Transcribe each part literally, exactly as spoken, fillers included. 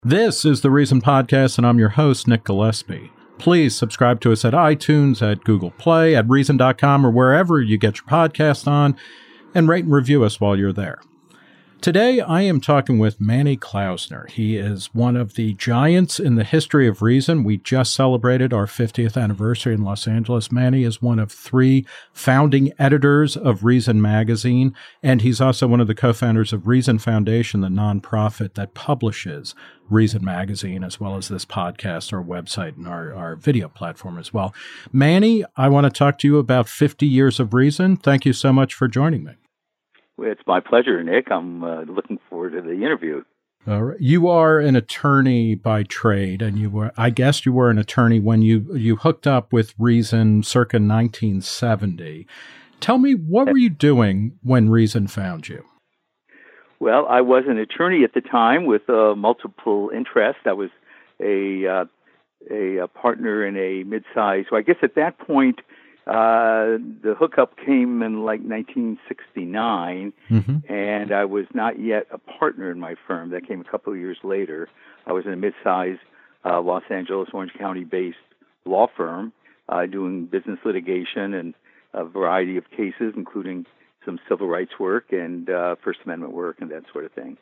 This is the Reason Podcast, and I'm your host, Nick Gillespie. Please subscribe to us at iTunes, at Google Play, at Reason dot com, or wherever you get your podcast on, and rate and review us while you're there. Today, I am talking with Manny Klausner. He is one of the giants in the history of Reason. We just celebrated our fiftieth anniversary in Los Angeles. Manny is one of three founding editors of Reason Magazine, and he's also one of the co-founders of Reason Foundation, the nonprofit that publishes Reason Magazine, as well as this podcast, our website, and our, our video platform as well. Manny, I want to talk to you about fifty years of Reason. Thank you so much for joining me. It's my pleasure, Nick. I'm uh, looking forward to the interview. All right. You are an attorney by trade, and you were, I guess you were an attorney when you, you hooked up with Reason circa nineteen seventy. Tell me, what were you doing when Reason found you? Well, I was an attorney at the time with uh, multiple interests. I was a, uh, a, a partner in a mid-size. So I guess at that point, Uh, the hookup came in like nineteen sixty-nine, mm-hmm. and I was not yet a partner in my firm. That came a couple of years later. I was in a mid-sized uh, Los Angeles, Orange County-based law firm uh, doing business litigation and a variety of cases, including some civil rights work and uh, First Amendment work and that sort of thing.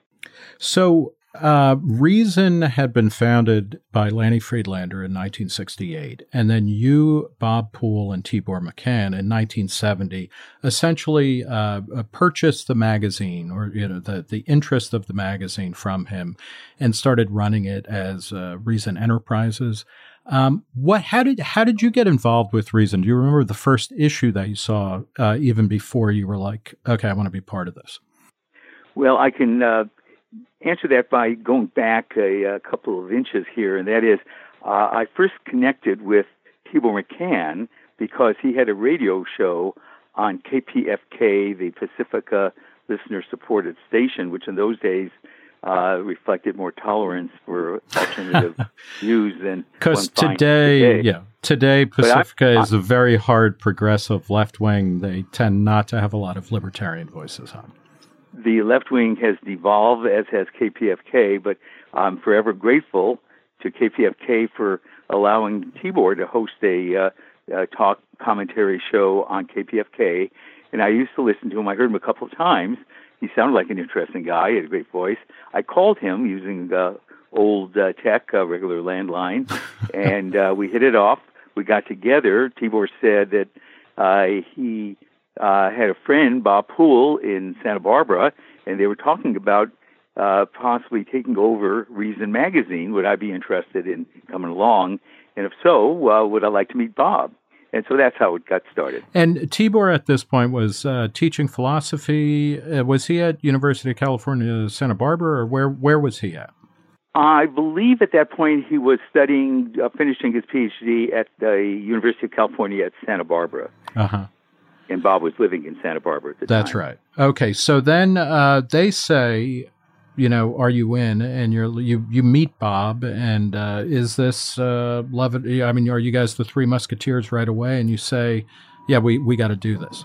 So uh, Reason had been founded by Lanny Friedlander in nineteen sixty-eight, and then you, Bob Poole, and Tibor Machan in nineteen seventy essentially uh, purchased the magazine, or you know the the interest of the magazine from him, and started running it as uh, Reason Enterprises. Um, what? How did how did you get involved with Reason? Do you remember the first issue that you saw, uh, even before you were like, okay, I want to be part of this? Well, I can uh, answer that by going back a, a couple of inches here, and that is, uh, I first connected with Tibor Machan because he had a radio show on K P F K, the Pacifica listener-supported station, which in those days uh, reflected more tolerance for alternative views than because today, today, yeah, today Pacifica I, I, is a very hard progressive left wing. They tend not to have a lot of libertarian voices on. The left wing has devolved, as has K P F K, but I'm forever grateful to K P F K for allowing Tibor to host a, uh, a talk commentary show on K P F K. And I used to listen to him. I heard him a couple of times. He sounded like an interesting guy. He had a great voice. I called him using uh, old uh, tech, uh, regular landline, and uh, we hit it off. We got together. Tibor said that uh, he Uh, had a friend, Bob Poole, in Santa Barbara, and they were talking about uh, possibly taking over Reason Magazine. Would I be interested in coming along? And if so, uh, would I like to meet Bob? And so that's how it got started. And Tibor at this point was uh, teaching philosophy. Uh, was he at University of California, Santa Barbara, or where, where was he at? I believe at that point he was studying, uh, finishing his PhD at the University of California at Santa Barbara. Uh-huh. And Bob was living in Santa Barbara at the That's time. right. Okay, so then uh, they say, you know, are you in? And you're you you meet Bob, and uh, is this uh, love it? I mean, are you guys the Three Musketeers right away? And you say, yeah, we we got to do this.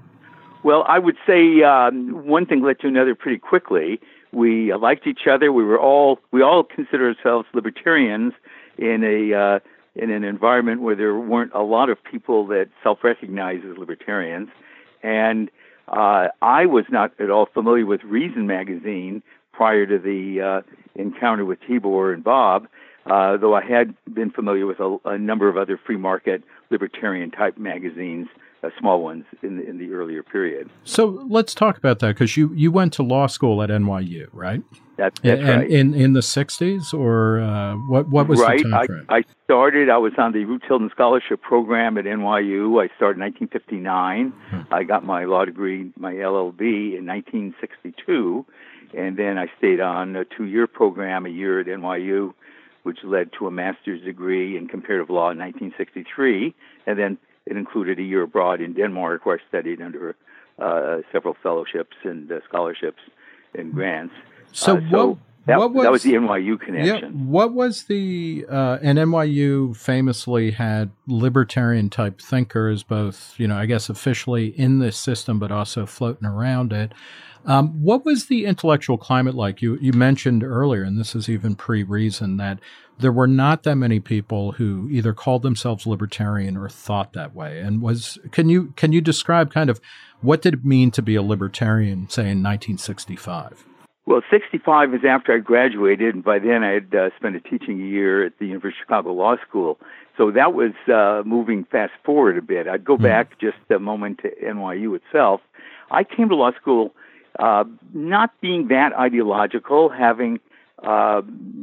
Well, I would say um, one thing led to another pretty quickly. We uh, liked each other. We were all we all consider ourselves libertarians in a. Uh, in an environment where there weren't a lot of people that self-recognize as libertarians. And uh, I was not at all familiar with Reason Magazine prior to the uh, encounter with Tibor and Bob, uh, though I had been familiar with a, a number of other free market libertarian-type magazines, uh, small ones, in the, in the earlier period. So let's talk about that, because you, you went to law school at N Y U, right? That's, that's and, right. In in the sixties, or uh, what? What was right. the time frame? I, I started. I was on the Root Tilden Scholarship Program at N Y U. I started in nineteen fifty-nine. Hmm. I got my law degree, my L L B, in nineteen sixty-two, and then I stayed on a two-year program, a year at N Y U, which led to a master's degree in comparative law in nineteen sixty-three, and then it included a year abroad in Denmark, where I studied under uh, several fellowships and uh, scholarships and grants. So, uh, so what, that, what was, that was the N Y U connection. Yeah, what was the, uh, and N Y U famously had libertarian type thinkers, both, you know, I guess officially in this system, but also floating around it. Um, what was the intellectual climate like? You you mentioned earlier, and this is even pre-Reason, that there were not that many people who either called themselves libertarian or thought that way. And was can you can you describe kind of what did it mean to be a libertarian, say, in nineteen sixty-five? Well, sixty-five is after I graduated, and by then I had uh, spent a teaching year at the University of Chicago Law School. So that was uh, moving fast forward a bit. I'd go mm. back just a moment to N Y U itself. I came to law school uh, not being that ideological, having uh,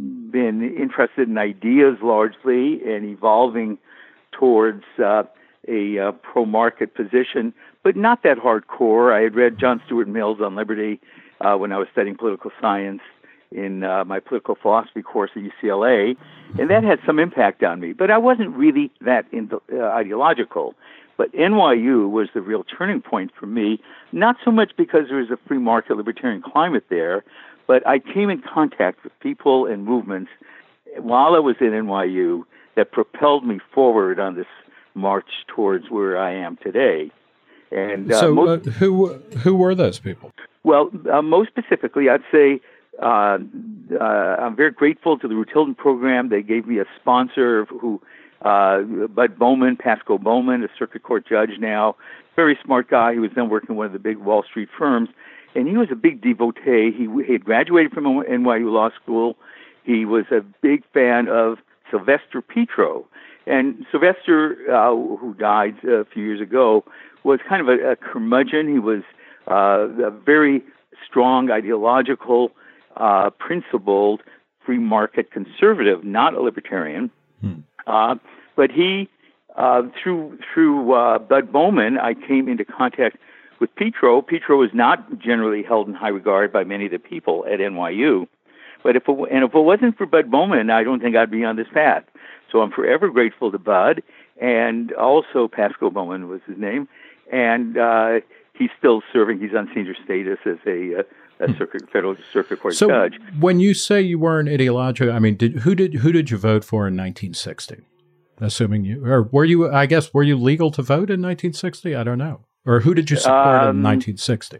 been interested in ideas largely and evolving towards uh, a uh, pro-market position, but not that hardcore. I had read John Stuart Mill's On Liberty uh, when I was studying political science in uh, my political philosophy course at U C L A, and that had some impact on me. But I wasn't really that in, uh, ideological. But N Y U was the real turning point for me, not so much because there was a free market libertarian climate there, but I came in contact with people and movements while I was in N Y U that propelled me forward on this march towards where I am today. And uh, so, most, uh, who who were those people? Well, uh, most specifically, I'd say uh, uh, I'm very grateful to the Ruth Tilden program. They gave me a sponsor who. Uh, Bud Bowman, Pasco Bowman, a circuit court judge now, very smart guy. He was then working in one of the big Wall Street firms, and he was a big devotee. He, he had graduated from N Y U Law School. He was a big fan of Sylvester Petro. And Sylvester, uh, who died a few years ago, was kind of a, a curmudgeon. He was uh, a very strong, ideological, uh, principled, free market conservative, not a libertarian. Hmm. Uh, but he, uh, through through uh, Bud Bowman, I came into contact with Petro. Petro is not generally held in high regard by many of the people at N Y U. But if it, and if it wasn't for Bud Bowman, I don't think I'd be on this path. So I'm forever grateful to Bud, and also Pasco Bowman was his name, and uh, he's still serving. He's on senior status as a. Uh, A circuit, federal circuit court so judge. When you say you weren't ideological, I mean, did, who did who did you vote for in nineteen sixty? Assuming you, or were you? I guess were you legal to vote in nineteen sixty? I don't know. Or who did you support um, in nineteen sixty?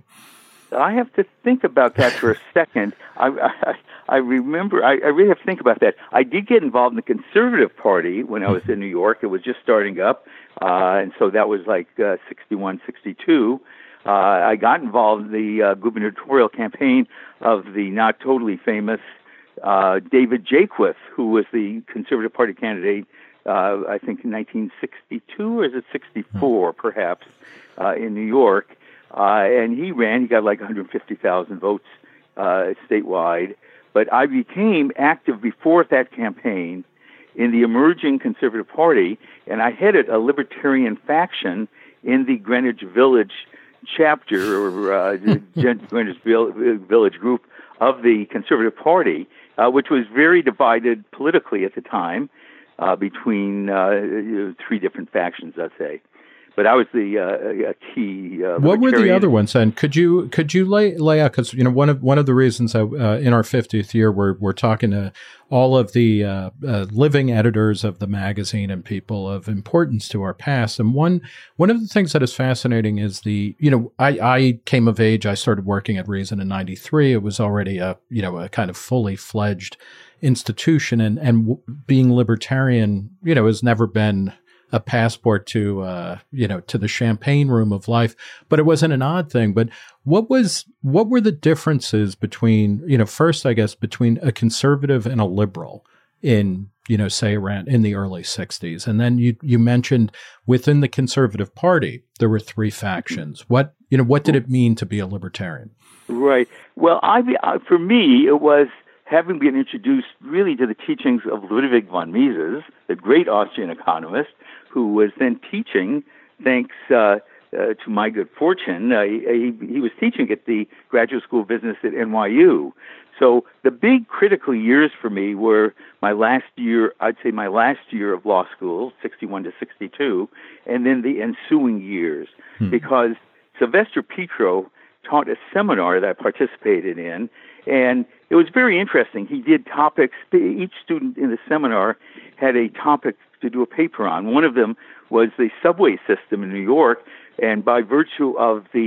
I have to think about that for a second. I, I, I remember. I, I really have to think about that. I did get involved in the Conservative Party when I was in New York. It was just starting up, uh, and so that was like uh, sixty-one, sixty-two. Uh, I got involved in the uh, gubernatorial campaign of the not totally famous uh, David Jaquith, who was the Conservative Party candidate, uh, I think in nineteen sixty-two, or is it sixty-four, perhaps, uh, in New York. Uh, and he ran, he got like one hundred fifty thousand votes uh, statewide. But I became active before that campaign in the emerging Conservative Party, and I headed a libertarian faction in the Greenwich Village chapter or uh, Greenwich Village group of the Conservative Party, uh, which was very divided politically at the time uh, between uh, three different factions, I'd say. But I was the uh, a key. Uh, what were the other ones? And could you could you lay lay out, because you know one of one of the reasons that, uh, in our fiftieth year we're we're talking to all of the uh, uh, living editors of the magazine and people of importance to our past. And one one of the things that is fascinating is the you know I I came of age. I started working at Reason in ninety-three. It was already a you know a kind of fully fledged institution, and and w- being libertarian you know has never been a passport to, uh, you know, to the champagne room of life, but it wasn't an odd thing. But what was, what were the differences between, you know, first, I guess, between a conservative and a liberal in, you know, say around in the early sixties? And then you, you mentioned within the Conservative Party, there were three factions. What, you know, what did it mean to be a libertarian? Right. Well, I, for me, it was having been introduced really to the teachings of Ludwig von Mises, the great Austrian economist, who was then teaching, thanks uh, uh, to my good fortune, uh, he, he was teaching at the Graduate School of Business at N Y U. So the big critical years for me were my last year, I'd say my last year of law school, sixty-one to sixty-two, and then the ensuing years, hmm. because Sylvester Petro taught a seminar that I participated in, and it was very interesting. He did topics. Each student in the seminar had a topic to do a paper on. One of them was the subway system in New York, and by virtue of the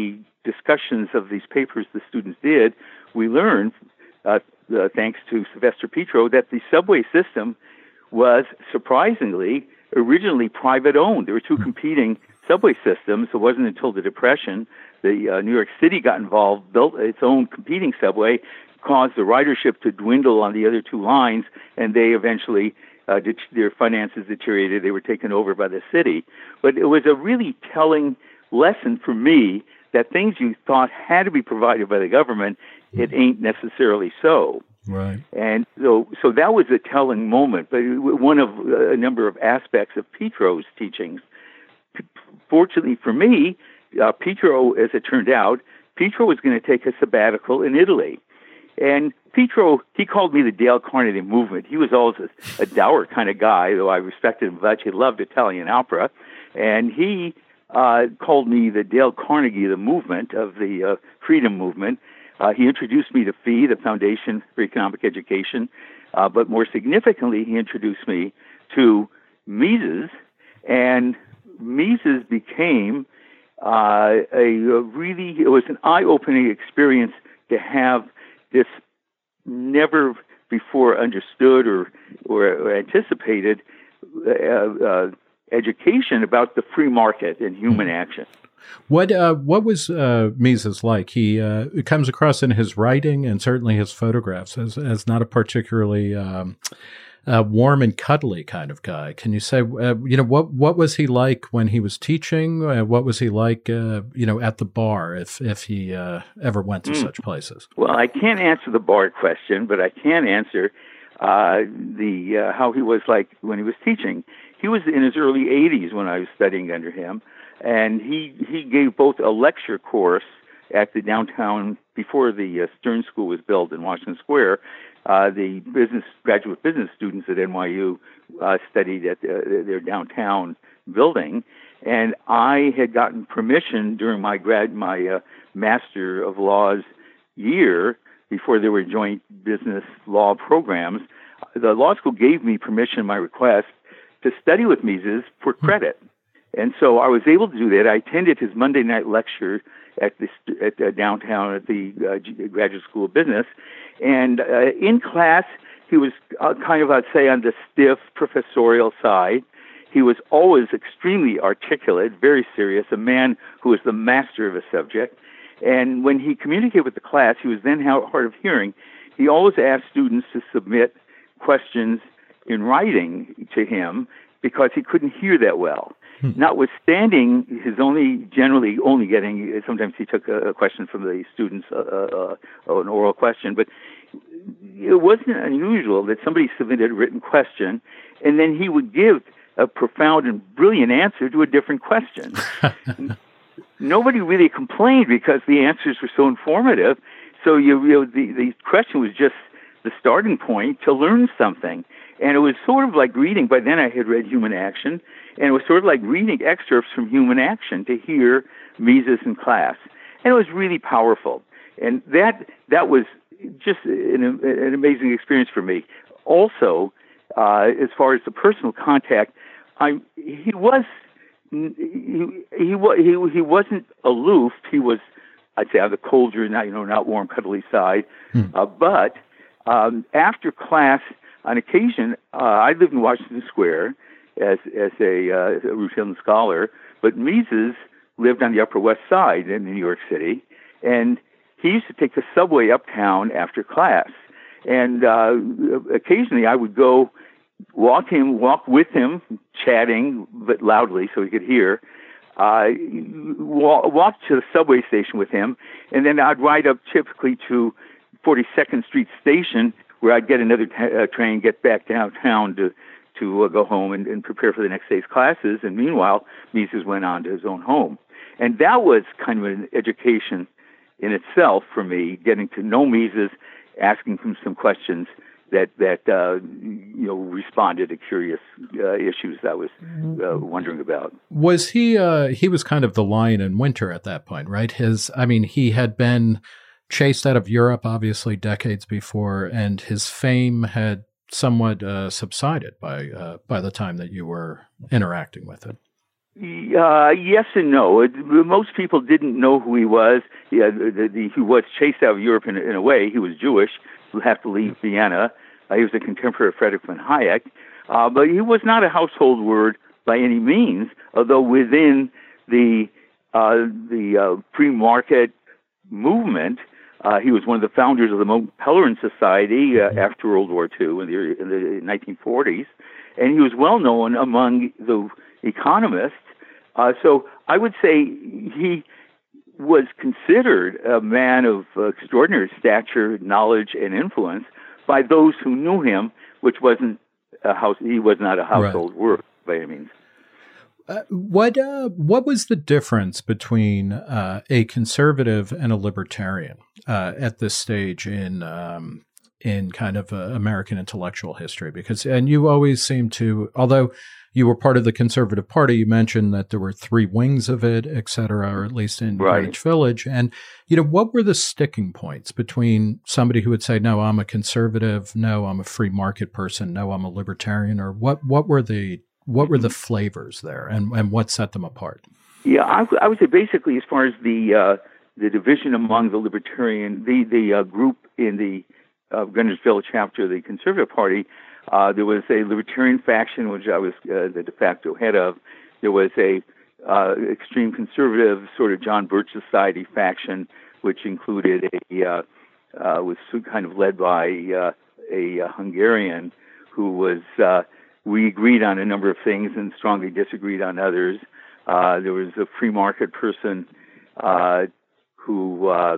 discussions of these papers the students did, we learned, uh, uh, thanks to Sylvester Petro, that the subway system was surprisingly originally private owned. There were two competing subway systems. It wasn't until the Depression the uh, New York City got involved, built its own competing subway, caused the ridership to dwindle on the other two lines, and they eventually, uh, det- their finances deteriorated. They were taken over by the city. But it was a really telling lesson for me that things you thought had to be provided by the government, it ain't necessarily so. Right. And so, so that was a telling moment, but one of a number of aspects of Petro's teachings. Fortunately for me, uh, Petro, as it turned out, Petro was going to take a sabbatical in Italy. And Petro, he called me the Dale Carnegie movement. He was always a, a dour kind of guy, though I respected him much. He loved Italian opera. And he uh, called me the Dale Carnegie, the movement of the uh, freedom movement. Uh, he introduced me to F E E, the Foundation for Economic Education. Uh, but more significantly, he introduced me to Mises. And Mises became uh, a, a really, it was an eye-opening experience to have this never before understood or, or, or anticipated uh, uh, education about the free market and human action. What uh, what was uh, Mises like? He uh, it comes across in his writing and certainly his photographs as as not a particularly um, uh, warm and cuddly kind of guy. Can you say uh, you know what what was he like when he was teaching? Uh, what was he like uh, you know at the bar if if he uh, ever went to mm. such places? Well, I can't answer the bar question, but I can answer uh, the uh, how he was like when he was teaching. He was in his early eighties when I was studying under him. And he, he gave both a lecture course at the downtown, before the uh, Stern School was built in Washington Square. Uh, the business graduate business students at N Y U uh, studied at uh, their downtown building. And I had gotten permission during my grad, my uh, Master of Laws year, before there were joint business law programs. The law school gave me permission, my request, to study with Mises for credit. And so I was able to do that. I attended his Monday night lecture at the at uh, downtown at the uh, Graduate School of Business, and uh, in class he was uh, kind of, I'd say, on the stiff professorial side. He was always extremely articulate, very serious, a man who was the master of a subject. And when he communicated with the class, he was then hard of hearing. He always asked students to submit questions in writing to him because he couldn't hear that well. Hmm. Notwithstanding his only, generally only getting, sometimes he took a, a question from the students, uh, uh, uh, an oral question, but it wasn't unusual that somebody submitted a written question and then he would give a profound and brilliant answer to a different question. Nobody really complained because the answers were so informative. So you, you know, the, the question was just the starting point to learn something. And it was sort of like reading, by then I had read Human Action, and it was sort of like reading excerpts from Human Action to hear Mises in class. And it was really powerful. And that that was just an, an amazing experience for me. Also, uh, as far as the personal contact, I, he was he, he, he, he wasn't aloof. He was, I'd say, on the colder, not, you know, not warm, cuddly side. Hmm. Uh, but um, after class, on occasion, uh, I lived in Washington Square as as a, uh, a Ruth Hilton scholar, but Mises lived on the Upper West Side in New York City, and he used to take the subway uptown after class. And uh, occasionally, I would go walk him, walk with him, chatting but loudly so he could hear. Uh, walk, walk to the subway station with him, and then I'd ride up typically to forty-second Street Station, where I'd get another t- uh, train, get back downtown to to uh, go home and, and prepare for the next day's classes. And meanwhile, Mises went on to his own home. And that was kind of an education in itself for me, getting to know Mises, asking him some questions that, that uh, you know, responded to curious uh, issues that I was uh, wondering about. Was he, uh, he was kind of the lion in winter at that point, right? His, I mean, he had been chased out of Europe, obviously, decades before, and his fame had somewhat uh, subsided by uh, by the time that you were interacting with him. Uh, yes and no. It, most people didn't know who he was. Yeah, the, the, he was chased out of Europe in, in a way. He was Jewish. He had to leave Vienna. Uh, he was a contemporary of Friedrich von Hayek. Uh, but he was not a household word by any means, although within the uh, the uh, free market movement, uh, he was one of the founders of the Mont Pelerin Society uh, after World War Two in the, in the nineteen forties, and he was well known among the economists. Uh, so I would say he was considered a man of uh, extraordinary stature, knowledge, and influence by those who knew him, which wasn't a house. He was not a household right. word by any means. Uh, what uh, what was the difference between uh, a conservative and a libertarian uh, at this stage in um, in kind of uh, American intellectual history? Because and you always seem to, although you were part of the Conservative Party, you mentioned that there were three wings of it, et cetera, or at least in right. Greenwich Village. And you know, what were the sticking points between somebody who would say, "No, I'm a conservative," "No, I'm a free market person," "No, I'm a libertarian," or what? What were the What were the flavors there, and, and what set them apart? Yeah, I, I would say basically, as far as the uh, the division among the libertarian, the the uh, group in the uh, Greenwich Village chapter of the Conservative Party, uh, there was a libertarian faction, which I was uh, the de facto head of. There was a uh, extreme conservative sort of John Birch Society faction, which included a uh, uh, was kind of led by uh, a, a Hungarian who was. Uh, We agreed on a number of things and strongly disagreed on others. Uh, there was a free market person uh, who uh,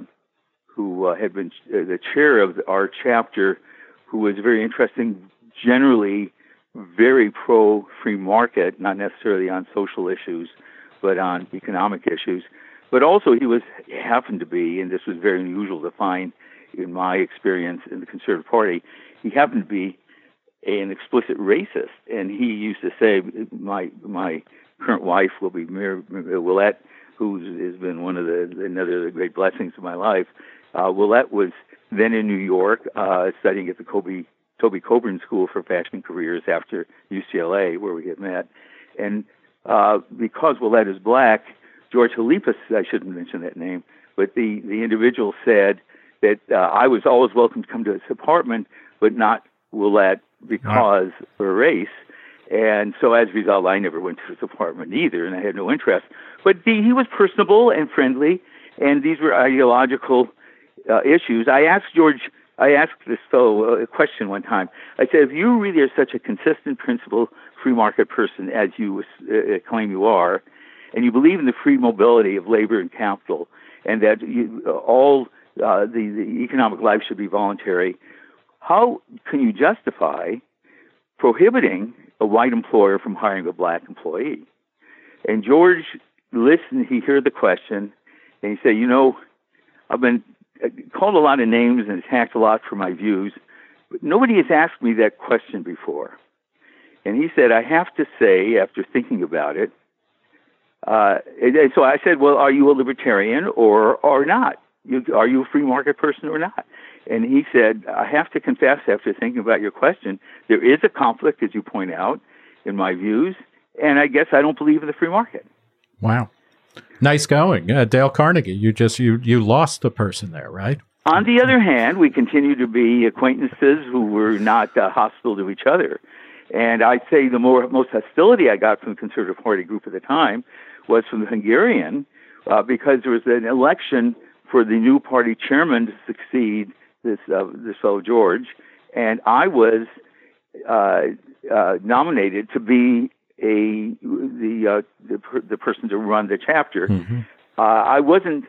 who uh, had been ch- the chair of our chapter, who was very interesting, generally very pro free market, not necessarily on social issues, but on economic issues. But also he was happened to be, and this was very unusual to find in my experience in the Conservative Party, he happened to be an explicit racist, and he used to say, "My my current wife will be Mir Willette, who has been one of the another of the great blessings of my life." Uh, Willette was then in New York, uh, studying at the Kobe Toby Coburn School for Fashion Careers after U C L A, where we had met, and uh, because Willette is black, George Halipas, I shouldn't mention that name, but the the individual said that uh, I was always welcome to come to his apartment, but not Willette, because of her race. And so as a result, I never went to his apartment either, and I had no interest. But the, he was personable and friendly, and these were ideological uh, issues. I asked George, I asked this fellow a question one time. I said, if you really are such a consistent, principled, free market person as you uh, claim you are, and you believe in the free mobility of labor and capital, and that you, all uh, the, the economic life should be voluntary, how can you justify prohibiting a white employer from hiring a black employee? And George listened, he heard the question, and he said, you know, I've been called a lot of names and attacked a lot for my views, but nobody has asked me that question before. And he said, I have to say, after thinking about it, uh, and, and so I said, well, are you a libertarian or, or not? You, are you a free market person or not? And he said, I have to confess, after thinking about your question, there is a conflict, as you point out, in my views, and I guess I don't believe in the free market. Wow. Nice going. Uh, Dale Carnegie, you just, you, you lost the person there, right? On the other hand, we continue to be acquaintances who were not uh, hostile to each other. And I'd say the more, most hostility I got from the Conservative Party group at the time was from the Hungarian, uh, because there was an election for the new party chairman to succeed this uh, this fellow George, and I was uh, uh, nominated to be a the uh, the, per, the person to run the chapter. Mm-hmm. Uh, I wasn't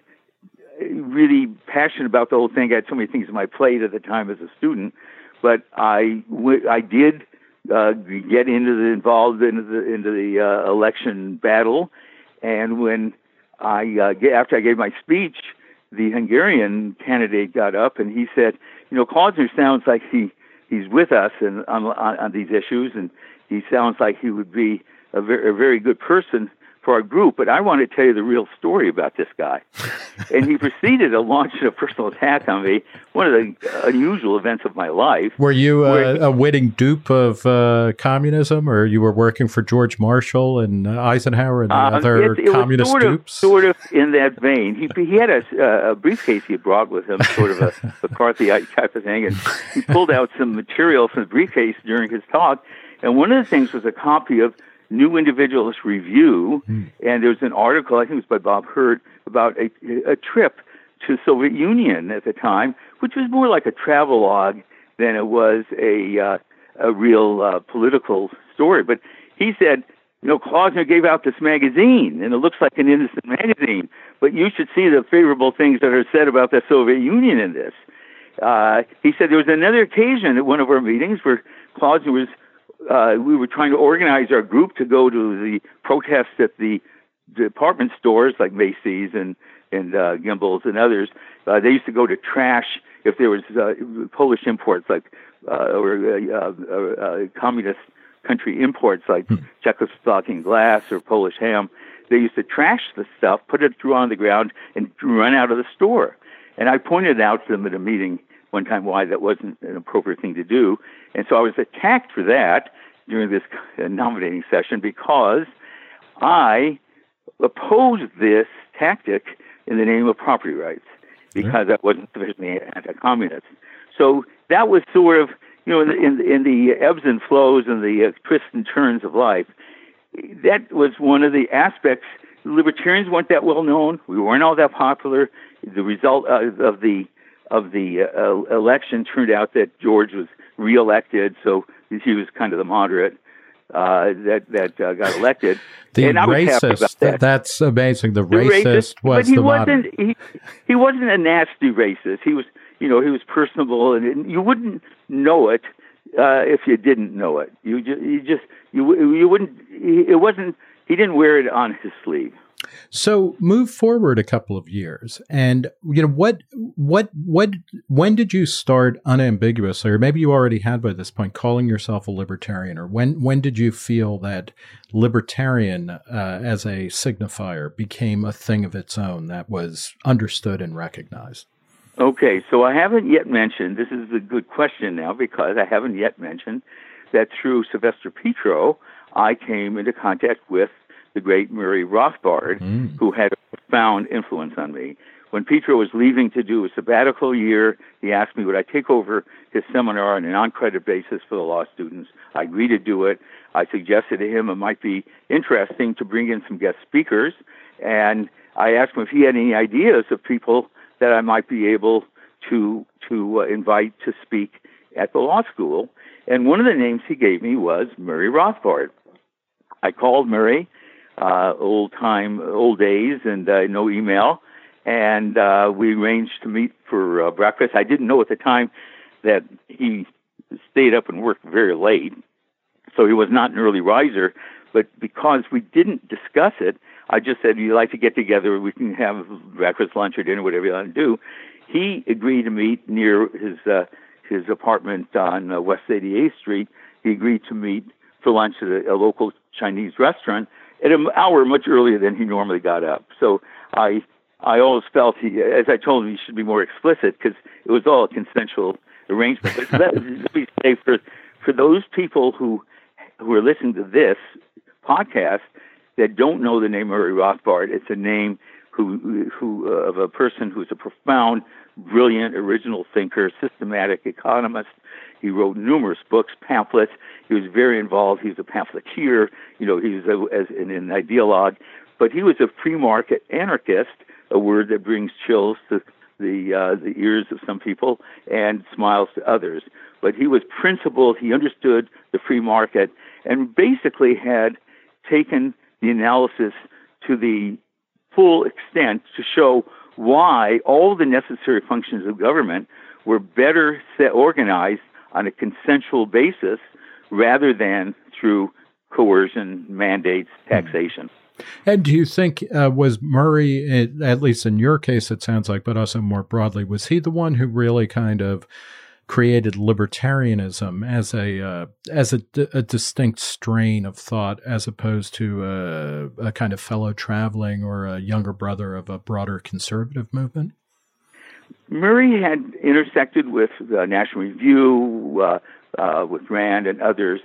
really passionate about the whole thing. I had so many things on my plate at the time as a student, but I w- I did uh, get into the involved into the into the uh, election battle, and when I uh, after I gave my speech, the Hungarian candidate got up and he said, you know, Klausner sounds like he, he's with us and on, on, on these issues, and he sounds like he would be a very, a very good person for our group, but I want to tell you the real story about this guy. And he proceeded to launch a personal attack on me, one of the unusual events of my life. Were you uh, a witting dupe of uh, communism, or you were working for George Marshall and uh, Eisenhower and the um, other it, it communist was sort dupes? Of, sort of in that vein. He, he had a, a briefcase he had brought with him, sort of a McCarthyite type of thing, and he pulled out some material from the briefcase during his talk, and one of the things was a copy of New Individualist Review, mm. and there was an article, I think it was by Bob Hurt, about a, a trip to Soviet Union at the time, which was more like a travelogue than it was a uh, a real uh, political story. But he said, you know, Klausner gave out this magazine, and it looks like an innocent magazine, but you should see the favorable things that are said about the Soviet Union in this. Uh, he said there was another occasion at one of our meetings where Klausner was Uh, we were trying to organize our group to go to the protests at the department stores like Macy's and and uh, Gimbel's and others. Uh, they used to go to trash if there was uh, Polish imports like uh, or uh, uh, uh, communist country imports like hmm. Czechoslovakian glass or Polish ham. They used to trash the stuff, put it through on the ground, and run out of the store. And I pointed out to them at a meeting one time why that wasn't an appropriate thing to do. And so I was attacked for that during this nominating session because I opposed this tactic in the name of property rights because I wasn't sufficiently anti-communist. So that was sort of, you know, in the, in, in the ebbs and flows and the uh, twists and turns of life, that was one of the aspects. Libertarians weren't that well known. We weren't all that popular. The result of, of the of the uh, election turned out that George was reelected, so he was kind of the moderate uh, that that uh, got elected. The and I was racist, happy about that. That's amazing. The, the racist, racist was but he the wasn't, moderate. He, he wasn't a nasty racist. He was, you know, he was personable, and, and you wouldn't know it uh, if you didn't know it. You just, you just, you you wouldn't. It wasn't. He didn't wear it on his sleeve. So move forward a couple of years, and you know what, what, what, when did you start unambiguously, or maybe you already had by this point, calling yourself a libertarian, or when, when did you feel that libertarian uh, as a signifier became a thing of its own that was understood and recognized? Okay, so I haven't yet mentioned, this is a good question now, because I haven't yet mentioned that through Sylvester Petro, I came into contact with the great Murray Rothbard, mm. who had a profound influence on me. When Petro was leaving to do a sabbatical year, he asked me would I take over his seminar on a non-credit basis for the law students. I agreed to do it. I suggested to him it might be interesting to bring in some guest speakers, and I asked him if he had any ideas of people that I might be able to to uh, invite to speak at the law school. And one of the names he gave me was Murray Rothbard. I called Murray. Uh, old time, old days, and uh, no email. And uh, we arranged to meet for uh, breakfast. I didn't know at the time that he stayed up and worked very late, so he was not an early riser. But because we didn't discuss it, I just said, you'd like to get together, we can have breakfast, lunch, or dinner, whatever you want to do. He agreed to meet near his uh, his apartment on uh, West eighty-eighth Street. He agreed to meet for lunch at a, a local Chinese restaurant at an hour much earlier than he normally got up. So I I always felt, he, as I told him, he should be more explicit because it was all a consensual arrangement. But let, let me say, for, for those people who who are listening to this podcast that don't know the name Murray Rothbard, it's a name who who uh, of a person who's a profound, brilliant, original thinker, systematic economist. He wrote numerous books, pamphlets. He was very involved. He was a pamphleteer. You know, he was a, as an, an ideologue. But he was a free market anarchist, a word that brings chills to the uh, the ears of some people and smiles to others. But he was principled. He understood the free market and basically had taken the analysis to the full extent to show why all the necessary functions of government were better set, organized on a consensual basis rather than through coercion, mandates, taxation. And do you think, uh, was Murray, at least in your case it sounds like, but also more broadly, was he the one who really kind of created libertarianism as a uh, as a, a distinct strain of thought, as opposed to a, a kind of fellow traveling or a younger brother of a broader conservative movement? Murray had intersected with the National Review, uh, uh, with Rand and others.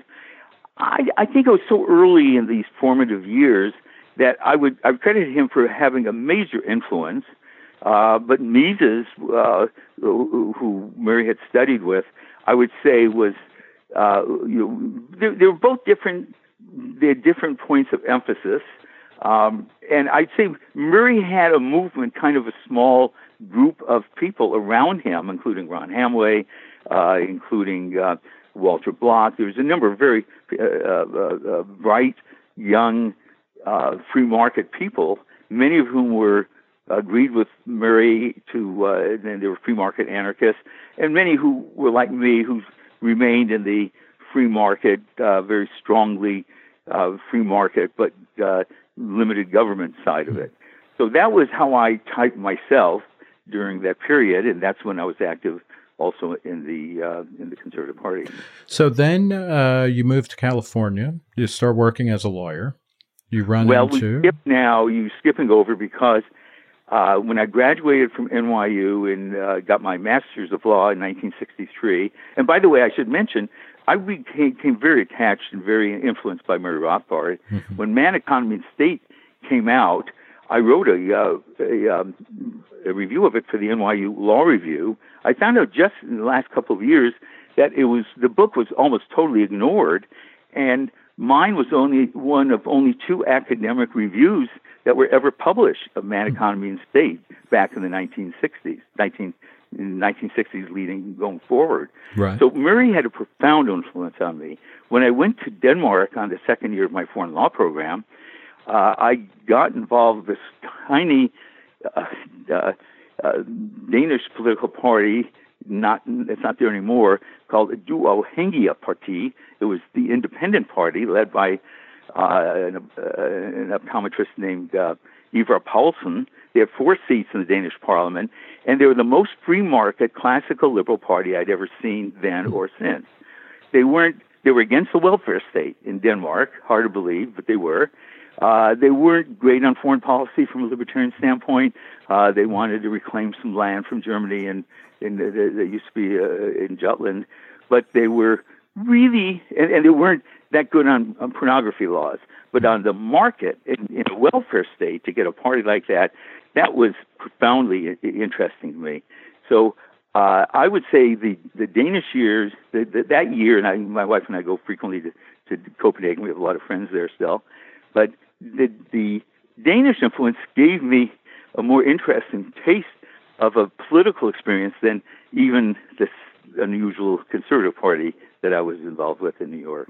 I, I think it was so early in these formative years that I would I would credit him for having a major influence. Uh, but Mises, uh, who, who Murray had studied with, I would say was, uh, you know, they, they were both different. They had different points of emphasis. Um, and I'd say Murray had a movement, kind of a small group of people around him, including Ron Hamway, uh, including uh, Walter Block. There was a number of very uh, uh, uh, bright, young, uh, free market people, many of whom were agreed with Murray to, uh, and they were free market anarchists, and many who were like me, who remained in the free market, uh, very strongly uh, free market, but uh, limited government side of it. So that was how I typed myself during that period, and that's when I was active also in the uh, in the Conservative Party. So then uh, you moved to California. You start working as a lawyer. You run well, into... we skip now. You skipping over because uh, when I graduated from N Y U and uh, got my Master's of Law in nineteen sixty-three, and by the way, I should mention, I became, became very attached and very influenced by Murray Rothbard. Mm-hmm. When Man, Economy, and State came out, I wrote a, uh, a, um, a review of it for the N Y U Law Review. I found out just in the last couple of years that it was the book was almost totally ignored, and mine was only one of only two academic reviews that were ever published of Man, Economy, and State back in the nineteen sixties, nineteen, nineteen sixties leading going forward. Right. So Murray had a profound influence on me. When I went to Denmark on the second year of my foreign law program, uh, I got involved with this tiny uh, uh, uh, Danish political party. Not it's not there anymore, called the Uafhængige Parti. It was the independent party led by uh, an, uh, an optometrist named uh, Ivar Paulsen. They had four seats in the Danish parliament, and they were the most free market classical liberal party I'd ever seen then or since. They weren't they were against the welfare state in Denmark, hard to believe, but they were. Uh, they weren't great on foreign policy from a libertarian standpoint. Uh, they wanted to reclaim some land from Germany and in the, the, that used to be uh, in Jutland, but they were really, and, and they weren't that good on, on pornography laws. But on the market, in, in a welfare state, to get a party like that, that was profoundly interesting to me. So uh, I would say the, the Danish years, the, the, that year, and I, my wife and I go frequently to, to Copenhagen. We have a lot of friends there still. But the, the Danish influence gave me a more interesting taste of a political experience than even this unusual conservative party that I was involved with in New York.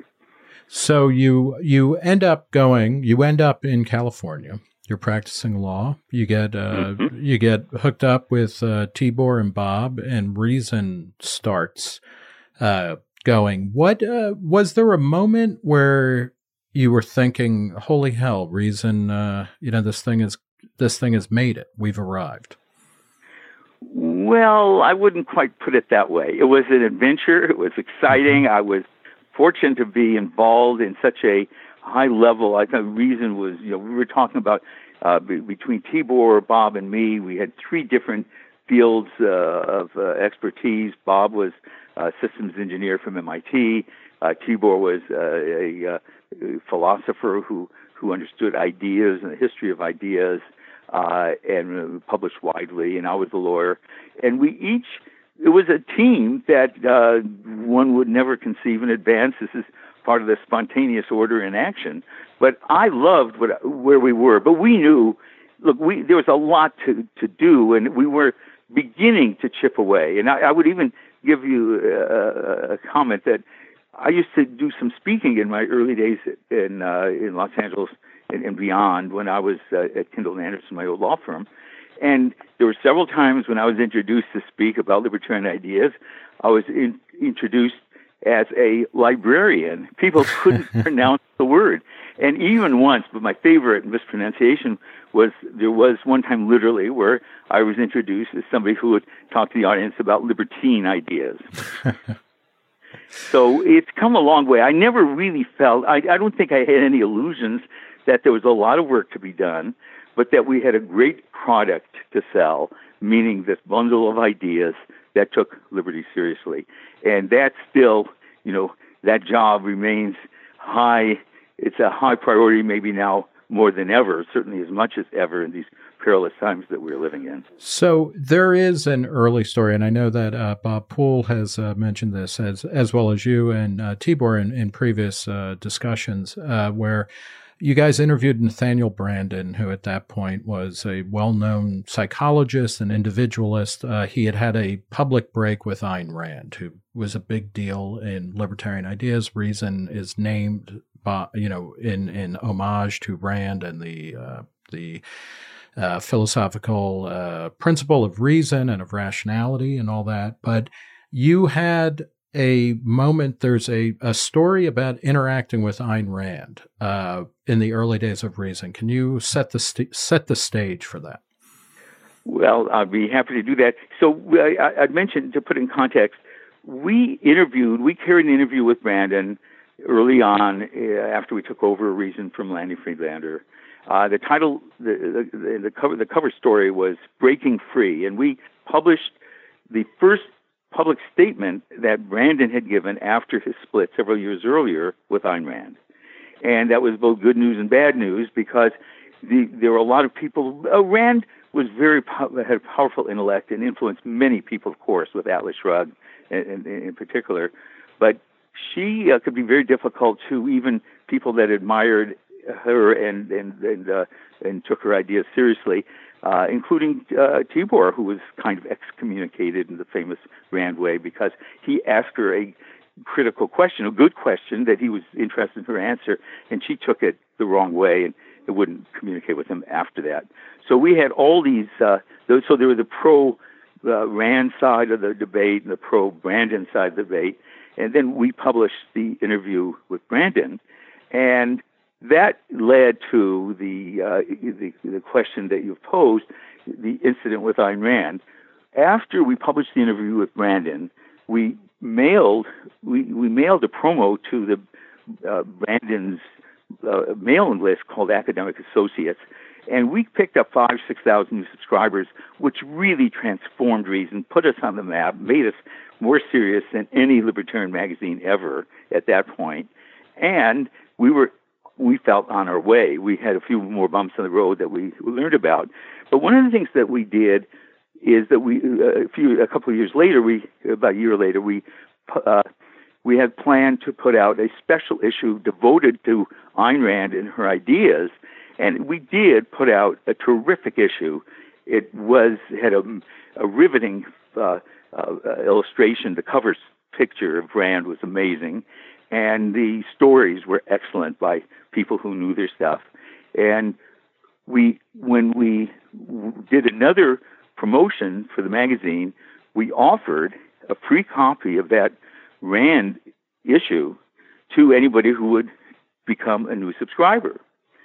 So you you end up going, you end up in California. You're practicing law. You get uh, mm-hmm. you get hooked up with uh, Tibor and Bob, and Reason starts uh, going. What uh, was there a moment where you were thinking, "Holy hell, Reason! Uh, you know this thing is this thing has made it. We've arrived." Well, I wouldn't quite put it that way. It was an adventure. It was exciting. Mm-hmm. I was fortunate to be involved in such a high level. I think Reason was, you know, we were talking about uh, be, between Tibor, Bob, and me, we had three different fields uh, of uh, expertise. Bob was a systems engineer from M I T. Uh, Tibor was uh, a, a philosopher who, who understood ideas and the history of ideas. Uh, and uh, published widely, and I was a lawyer. And we each, it was a team that uh, one would never conceive in advance. This is part of the spontaneous order in action. But I loved what, where we were. But we knew, look, we there was a lot to, to do, and we were beginning to chip away. And I, I would even give you a, a comment that I used to do some speaking in my early days in uh, in Los Angeles and beyond when I was uh, at Kendall and Anderson, my old law firm. And there were several times when I was introduced to speak about libertarian ideas, I was in, introduced as a librarian. People couldn't pronounce the word. And even once, but my favorite mispronunciation was there was one time literally where I was introduced as somebody who would talk to the audience about libertine ideas. So it's come a long way. I never really felt, I, I don't think I had any illusions that there was a lot of work to be done, but that we had a great product to sell, meaning this bundle of ideas that took liberty seriously. And that still, you know, that job remains high. It's a high priority maybe now more than ever, certainly as much as ever in these perilous times that we're living in. So there is an early story, and I know that uh, Bob Poole has uh, mentioned this as as well as you and uh, Tibor in, in previous uh, discussions, uh, where you guys interviewed Nathaniel Branden, who at that point was a well-known psychologist and individualist. Uh, he had had a public break with Ayn Rand, who was a big deal in libertarian ideas. Reason is named, by, you know, in, in homage to Rand and the uh, the uh, philosophical uh, principle of reason and of rationality and all that. But you had a moment, there's a, a story about interacting with Ayn Rand uh, in the early days of Reason. Can you set the st- set the stage for that? Well, I'd be happy to do that. So I, I'd mentioned, to put in context, we interviewed, we carried an interview with Branden early on uh, after we took over Reason from Lanny Friedlander. Uh, the title, the, the, the cover, the cover story was Breaking Free, and we published the first public statement that Branden had given after his split several years earlier with Ayn Rand. And that was both good news and bad news, because the, there were a lot of people. Uh, Rand was very had a powerful intellect and influenced many people, of course, with Atlas Shrugged in, in, in particular. But she uh, could be very difficult to even people that admired her and and and, uh, and took her ideas seriously, uh, including uh, Tibor, who was kind of excommunicated in the famous Rand way because he asked her a critical question, a good question that he was interested in her answer, and she took it the wrong way and it wouldn't communicate with him after that. So we had all these, uh, those, so there was the pro uh, Rand side of the debate and the pro Branden side of the debate, and then we published the interview with Branden, and that led to the, uh, the the question that you've posed, the incident with Ayn Rand. After we published the interview with Branden, we mailed we, we mailed a promo to the uh, Branden's uh, mailing list called Academic Associates, and we picked up five six thousand new subscribers, which really transformed Reason, put us on the map, made us more serious than any libertarian magazine ever at that point, and we were. We felt on our way. We had a few more bumps on the road that we learned about. But one of the things that we did is that we, a few, a couple of years later, we, about a year later, we, uh, we had planned to put out a special issue devoted to Ayn Rand and her ideas. And we did put out a terrific issue. It was, had a, a riveting uh, uh, illustration. The cover picture of Rand was amazing. And the stories were excellent by people who knew their stuff. And we, when we did another promotion for the magazine, we offered a free copy of that Rand issue to anybody who would become a new subscriber.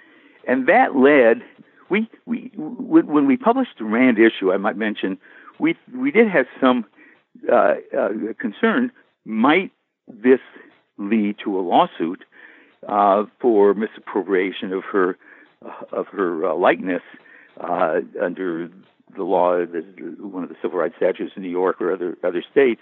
And that led, we, we when we published the Rand issue, I might mention, we we did have some uh, uh, concern, might this lead to a lawsuit uh, for misappropriation of her uh, of her uh, likeness uh, under the law, the, one of the civil rights statutes in New York or other other states.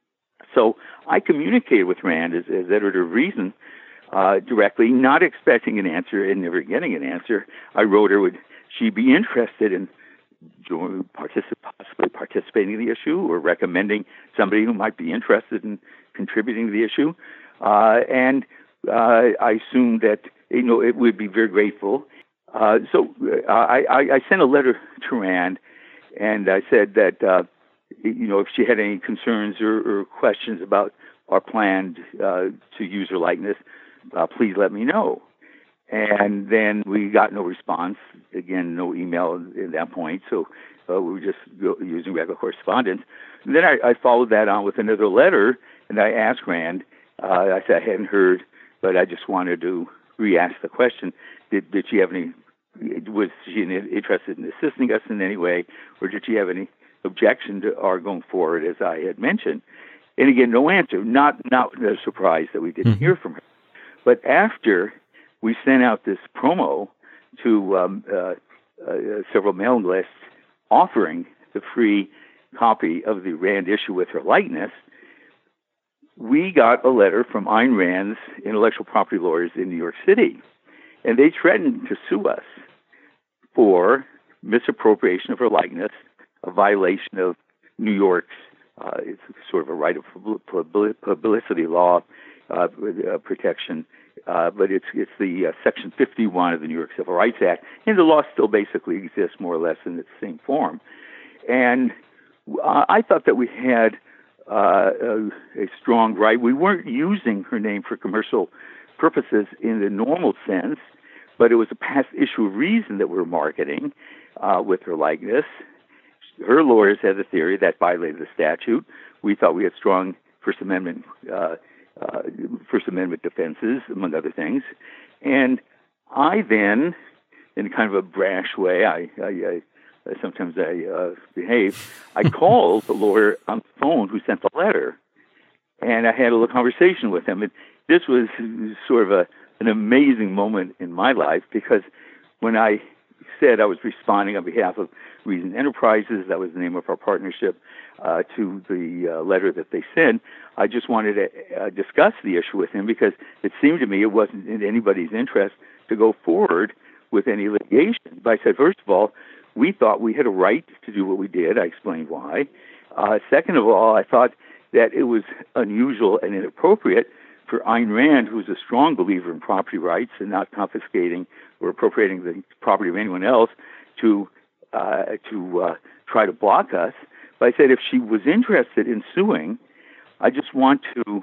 So I communicated with Rand as, as editor of Reason uh, directly, not expecting an answer and never getting an answer. I wrote her, would she be interested in join, particip- possibly participating in the issue or recommending somebody who might be interested in contributing to the issue? Uh, and uh, I assumed that, you know, it would be very grateful. Uh, so uh, I, I sent a letter to Rand, and I said that, uh, you know, if she had any concerns or, or questions about our plan uh, to use her likeness, uh, please let me know. And then we got no response. Again, no email at that point. So uh, we were just go, using regular correspondence. And then I, I followed that on with another letter, and I asked Rand, Uh, I said I hadn't heard, but I just wanted to re-ask the question. Did, did she have any was she interested in assisting us in any way, or did she have any objection to our going forward, as I had mentioned? And again, no answer. Not not a surprise that we didn't mm-hmm. hear from her. But after we sent out this promo to um, uh, uh, several mailing lists offering the free copy of the Rand issue with her likeness, we got a letter from Ayn Rand's intellectual property lawyers in New York City, and they threatened to sue us for misappropriation of her likeness, a violation of New York's, uh, it's sort of a right of publicity law uh, uh, protection, uh, but it's it's the uh, Section fifty-one of the New York Civil Rights Act, and the law still basically exists more or less in its same form. And uh, I thought that we had uh, a, a strong right. We weren't using her name for commercial purposes in the normal sense, but it was a past issue of reason that we're marketing uh, with her likeness. Her lawyers had the theory that violated the statute. We thought we had strong First Amendment uh, uh, First Amendment defenses, among other things. And I then, in kind of a brash way, I, I, I sometimes I uh, behave. I called the lawyer on the phone who sent the letter, and I had a little conversation with him. And this was sort of a an amazing moment in my life, because when I said I was responding on behalf of Reason Enterprises, that was the name of our partnership, uh, to the uh, letter that they sent, I just wanted to uh, discuss the issue with him, because it seemed to me it wasn't in anybody's interest to go forward with any litigation. But I said, first of all, we thought we had a right to do what we did. I explained why. Uh, second of all, I thought that it was unusual and inappropriate for Ayn Rand, who's a strong believer in property rights and not confiscating or appropriating the property of anyone else, to uh, to uh, try to block us. But I said, if she was interested in suing, I just want to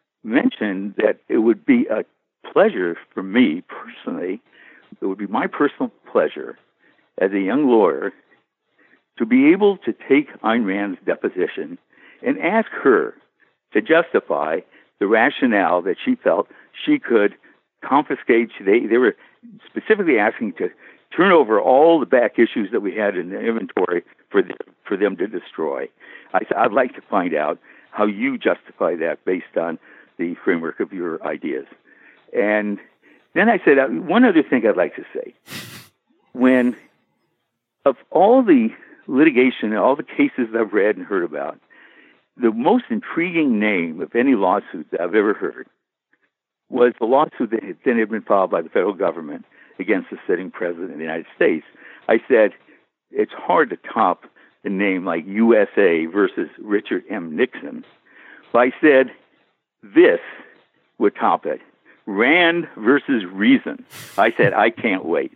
mention that it would be a pleasure for me personally, it would be my personal pleasure as a young lawyer to be able to take Ayn Rand's deposition and ask her to justify the rationale that she felt she could confiscate. They, they were specifically asking to turn over all the back issues that we had in the inventory for the, for them to destroy. I, I'd like to find out how you justify that based on the framework of your ideas. And then I said, uh, one other thing I'd like to say. When, of all the litigation and all the cases I've read and heard about, the most intriguing name of any lawsuit that I've ever heard was the lawsuit that had then had been filed by the federal government against the sitting president of the United States. I said, it's hard to top a name like U S A versus Richard M. Nixon. So I said, this would top it. Rand versus Reason. I said, I can't wait.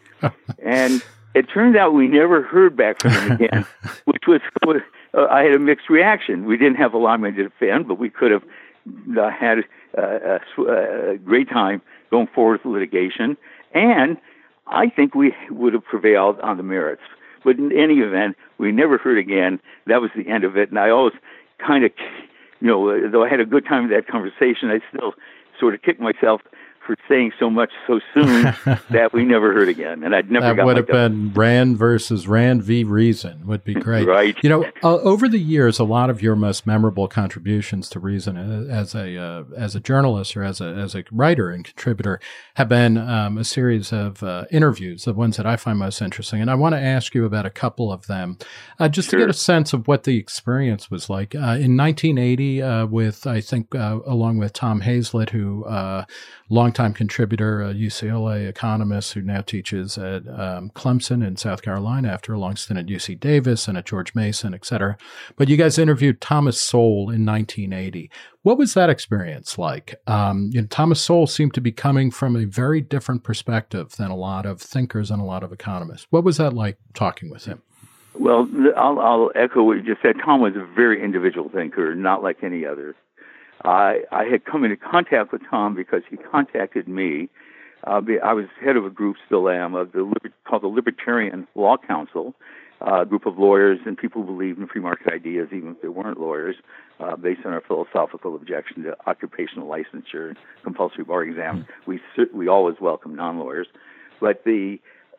And it turned out we never heard back from him again, which was, uh, I had a mixed reaction. We didn't have a lineman to defend, but we could have uh, had uh, a, a great time going forward with litigation. And I think we would have prevailed on the merits. But in any event, we never heard again. That was the end of it. And I always kind of, you know, though I had a good time with that conversation, I still sort of kicked myself for saying so much so soon that we never heard again. And I'd never that got would have been Rand versus Rand v. Reason would be great. Right. You know, uh, over the years, a lot of your most memorable contributions to Reason as a uh, as a journalist or as a as a writer and contributor have been um, a series of uh, interviews, the ones that I find most interesting. And I want to ask you about a couple of them, uh, just sure. to get a sense of what the experience was like. Uh, in nineteen eighty, uh, with, I think, uh, along with Tom Hazlett, who uh, longtime contributor, a U C L A economist who now teaches at um, Clemson in South Carolina after a long stint at U C Davis and at George Mason, et cetera. But you guys interviewed Thomas Sowell in nineteen eighty. What was that experience like? Um, you know, Thomas Sowell seemed to be coming from a very different perspective than a lot of thinkers and a lot of economists. What was that like talking with him? Well, I'll, I'll echo what you just said. Tom was a very individual thinker, not like any other. I, I had come into contact with Tom because he contacted me. Uh, I was head of a group, still am, of the called the Libertarian Law Council, uh, a group of lawyers and people who believed in free market ideas, even if they weren't lawyers, uh, based on our philosophical objection to occupational licensure and compulsory bar exams. We we always welcome non-lawyers. But the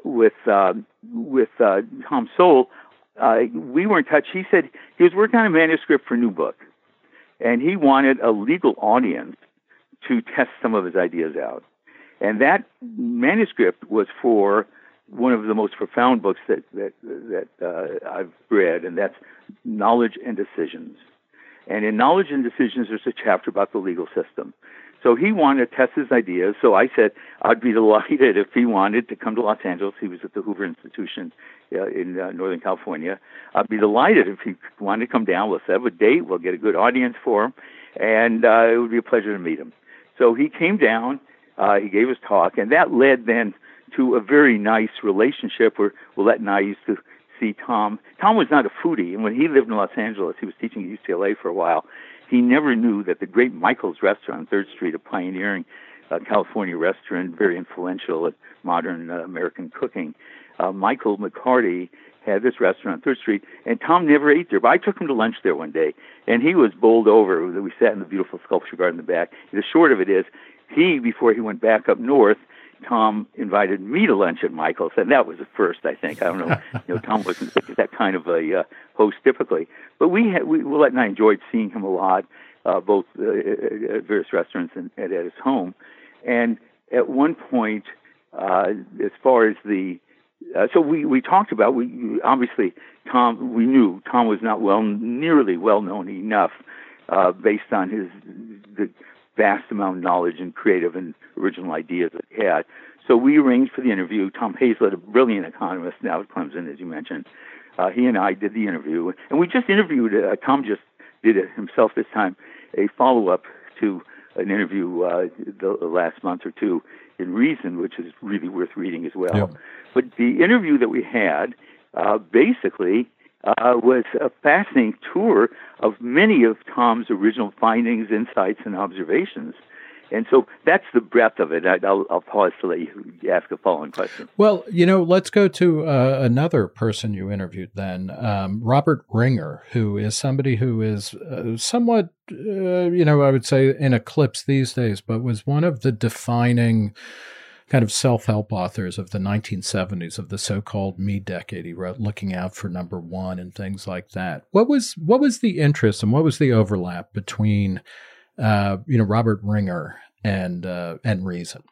with uh, with uh, Tom Sowell, uh, we were in touch. He said he was working on a manuscript for a new book, and he wanted a legal audience to test some of his ideas out. And that manuscript was for one of the most profound books that that, that uh, I've read, and that's Knowledge and Decisions. And in Knowledge and Decisions, there's a chapter about the legal system. So he wanted to test his ideas. So I said I'd be delighted if he wanted to come to Los Angeles. He was at the Hoover Institution uh, in uh, Northern California. I'd be delighted if he wanted to come down. We'll set up a date. We'll get a good audience for him. And uh, it would be a pleasure to meet him. So he came down. Uh, he gave his talk. And that led then to a very nice relationship where Willette and I used to see Tom. Tom was not a foodie. And when he lived in Los Angeles, he was teaching at U C L A for a while. He never knew that the great Michael's Restaurant on third Street, a pioneering uh, California restaurant, very influential at modern uh, American cooking, uh, Michael McCarty had this restaurant on third Street, and Tom never ate there. But I took him to lunch there one day, and he was bowled over. We sat in the beautiful sculpture garden in the back. The short of it is, he, before he went back up north, Tom invited me to lunch at Michael's, and that was a first, I think. I don't know. You know, Tom wasn't that kind of a uh, host typically, but we had, we, Willette and I enjoyed seeing him a lot, uh, both uh, at various restaurants and, and at his home. And at one point, uh, as far as the uh, so we, we talked about we obviously Tom we knew Tom was not well nearly well known enough uh, based on his the vast amount of knowledge and creative and original ideas that he had. So we arranged for the interview. Tom Hazlett, a brilliant economist now at Clemson, as you mentioned, uh, he and I did the interview. And we just interviewed, uh, Tom just did it himself this time, a follow-up to an interview uh, the, the last month or two in Reason, which is really worth reading as well. Yep. But the interview that we had uh, basically Uh, was a fascinating tour of many of Tom's original findings, insights, and observations. And so that's the breadth of it. I, I'll, I'll pause to let you ask a following question. Well, you know, let's go to uh, another person you interviewed then, um, Robert Ringer, who is somebody who is uh, somewhat, uh, you know, I would say in eclipse these days, but was one of the defining kind of self-help authors of the nineteen seventies, of the so-called me decade. He wrote Looking Out for Number One and things like that. What was what was the interest and what was the overlap between uh, you know Robert Ringer and uh, and Reason?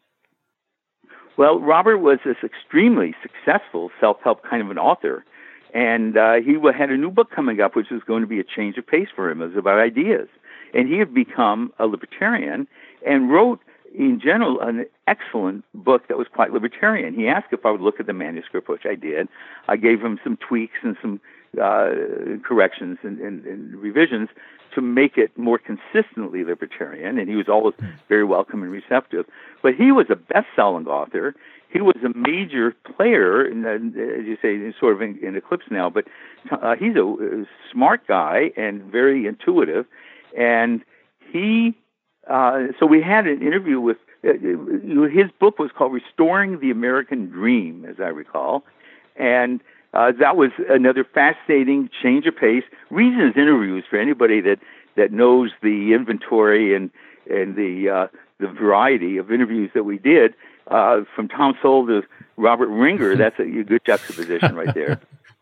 Well, Robert was this extremely successful self-help kind of an author, and uh, he had a new book coming up, which was going to be a change of pace for him. It was about ideas, and he had become a libertarian and wrote, in general, an excellent book that was quite libertarian. He asked if I would look at the manuscript, which I did. I gave him some tweaks and some uh, corrections and, and, and revisions to make it more consistently libertarian, and he was always very welcome and receptive. But he was a best-selling author. He was a major player, in the, as you say, sort of in, in eclipse now, but uh, he's a, a smart guy and very intuitive, and he Uh, so we had an interview with, uh, his book was called Restoring the American Dream, as I recall. And uh, that was another fascinating change of pace. Reason's interviews, for anybody that, that knows the inventory and, and the, uh, the variety of interviews that we did, uh, from Tom Sowell to Robert Ringer, that's a, a good juxtaposition right there.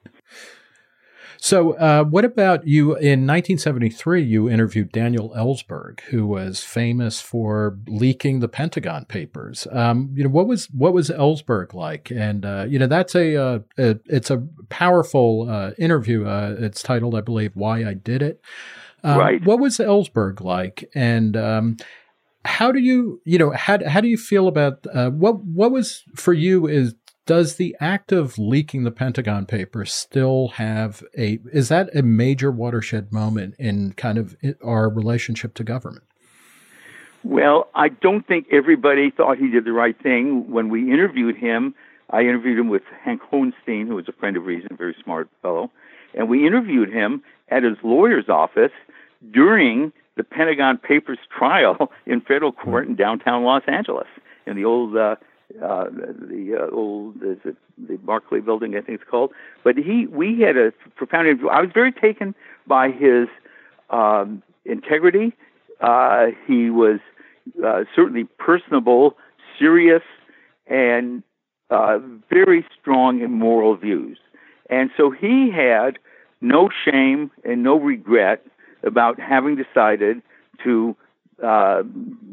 So uh, what about you? In nineteen seventy-three, you interviewed Daniel Ellsberg, who was famous for leaking the Pentagon Papers. Um, you know, what was what was Ellsberg like? And uh, you know, that's a, uh, a it's a powerful uh, interview. Uh, it's titled, I believe, "Why I Did It." Um, right. What was Ellsberg like? And um, how do you you know how how do you feel about uh, what what was for you is. Does the act of leaking the Pentagon Papers still have a, is that a major watershed moment in kind of our relationship to government? Well, I don't think everybody thought he did the right thing. When we interviewed him, I interviewed him with Hank Hohenstein, who was a friend of Reason, a very smart fellow, and we interviewed him at his lawyer's office during the Pentagon Papers trial in federal court in downtown Los Angeles, in the old uh, Uh, the uh, old, is it the Barclay Building, I think it's called. But he, we had a profound interview. I was very taken by his um, integrity. Uh, he was uh, certainly personable, serious, and uh, very strong and moral views. And so he had no shame and no regret about having decided to uh,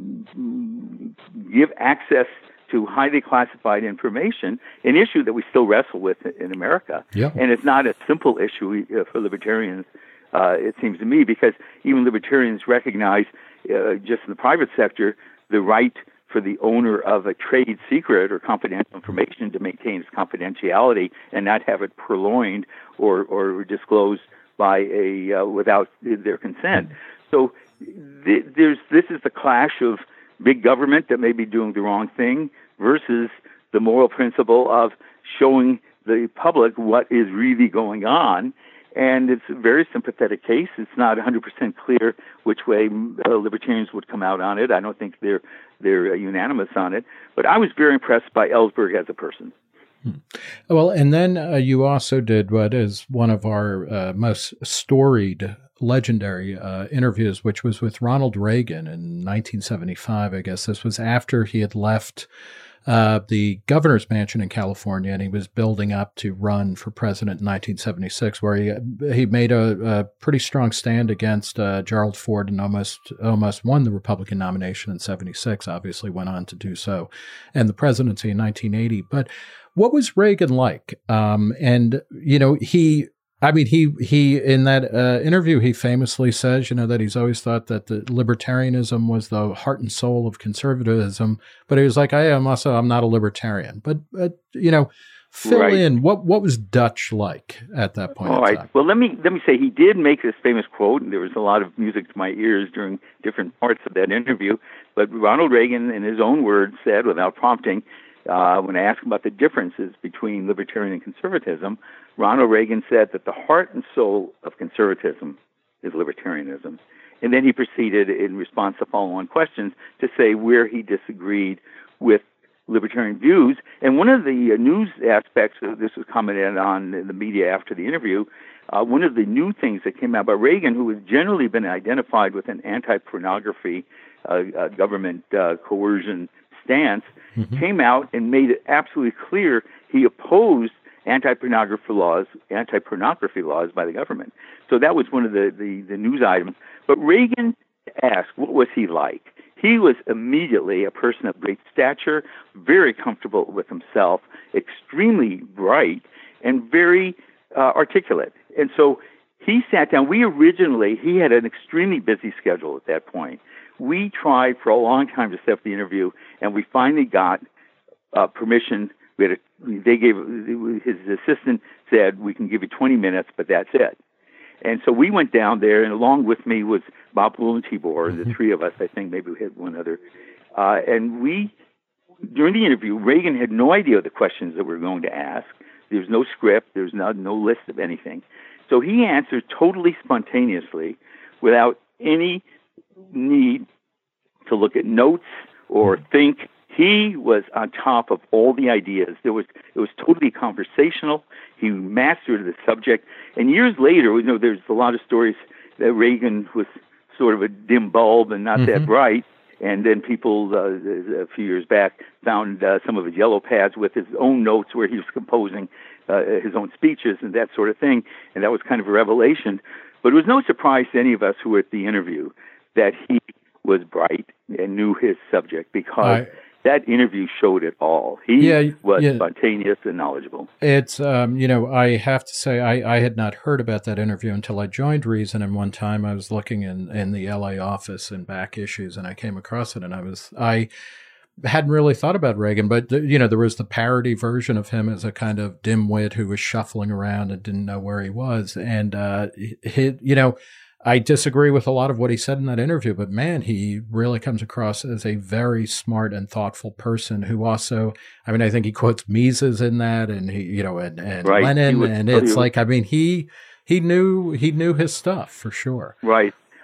give access to highly classified information, an issue that we still wrestle with in America. Yeah. And it's not a simple issue for libertarians, uh, it seems to me, because even libertarians recognize, uh, just in the private sector, the right for the owner of a trade secret or confidential information to maintain its confidentiality and not have it purloined or, or disclosed by a uh, without their consent. So th- there's this is the clash of big government that may be doing the wrong thing versus the moral principle of showing the public what is really going on. And it's a very sympathetic case. It's not one hundred percent clear which way uh, libertarians would come out on it. I don't think they're they're uh, unanimous on it. But I was very impressed by Ellsberg as a person. Hmm. Well, and then uh, you also did what is one of our uh, most storied, legendary uh, interviews, which was with Ronald Reagan in nineteen seventy-five. I guess this was after he had left Uh, the governor's mansion in California, and he was building up to run for president in nineteen seventy-six, where he he made a, a pretty strong stand against uh, Gerald Ford and almost almost won the Republican nomination in seventy-six. Obviously, went on to do so, and the presidency in nineteen eighty. But what was Reagan like? Um, and you know, he. I mean, he he in that uh, interview, he famously says, you know, that he's always thought that the libertarianism was the heart and soul of conservatism. But he was like, I am also, I'm not a libertarian. But, but you know, fill right. in what what was Dutch like at that point. All in right. time? Well, let me let me say he did make this famous quote, and there was a lot of music to my ears during different parts of that interview. But Ronald Reagan, in his own words, said, without prompting, uh, when I asked him about the differences between libertarian and conservatism, Ronald Reagan said that the heart and soul of conservatism is libertarianism. And then he proceeded, in response to follow-on questions, to say where he disagreed with libertarian views. And one of the uh, news aspects, uh, this was commented on in the media after the interview, uh, one of the new things that came out about Reagan, who has generally been identified with an anti-pornography uh, uh, government uh, coercion stance, mm-hmm. came out and made it absolutely clear he opposed anti-pornography laws, anti-pornography laws by the government. So that was one of the, the, the news items. But Reagan asked, what was he like? He was immediately a person of great stature, very comfortable with himself, extremely bright, and very uh, articulate. And so he sat down. We originally, he had an extremely busy schedule at that point. We tried for a long time to set up the interview, and we finally got uh, permission. We had a, they gave his assistant said we can give you twenty minutes, but that's it. And so we went down there, and along with me was Bob Blue and Tibor, mm-hmm. the three of us. I think maybe we had one other. Uh, and we, during the interview, Reagan had no idea the questions that we were going to ask. There was no script. There was no, no list of anything. So he answered totally spontaneously, without any need to look at notes or think. He was on top of all the ideas. There was it was totally conversational. He mastered the subject. And years later, you know, there's a lot of stories that Reagan was sort of a dim bulb and not mm-hmm. that bright. And then people, uh, a few years back, found uh, some of his yellow pads with his own notes where he was composing uh, his own speeches and that sort of thing. And that was kind of a revelation. But it was no surprise to any of us who were at the interview that he was bright and knew his subject, because I, that interview showed it all. He yeah, was yeah. spontaneous and knowledgeable. It's, um, you know, I have to say, I, I had not heard about that interview until I joined Reason. And one time I was looking in, in the L A office in back issues, and I came across it, and I was, I hadn't really thought about Reagan, but, you know, there was the parody version of him as a kind of dimwit who was shuffling around and didn't know where he was. And, uh, he, you know, I disagree with a lot of what he said in that interview, but man, he really comes across as a very smart and thoughtful person who also, I mean, I think he quotes Mises in that, and he, you know, and, and right. Lenin, was, and it's like, I mean, he, he knew, he knew his stuff for sure. Right.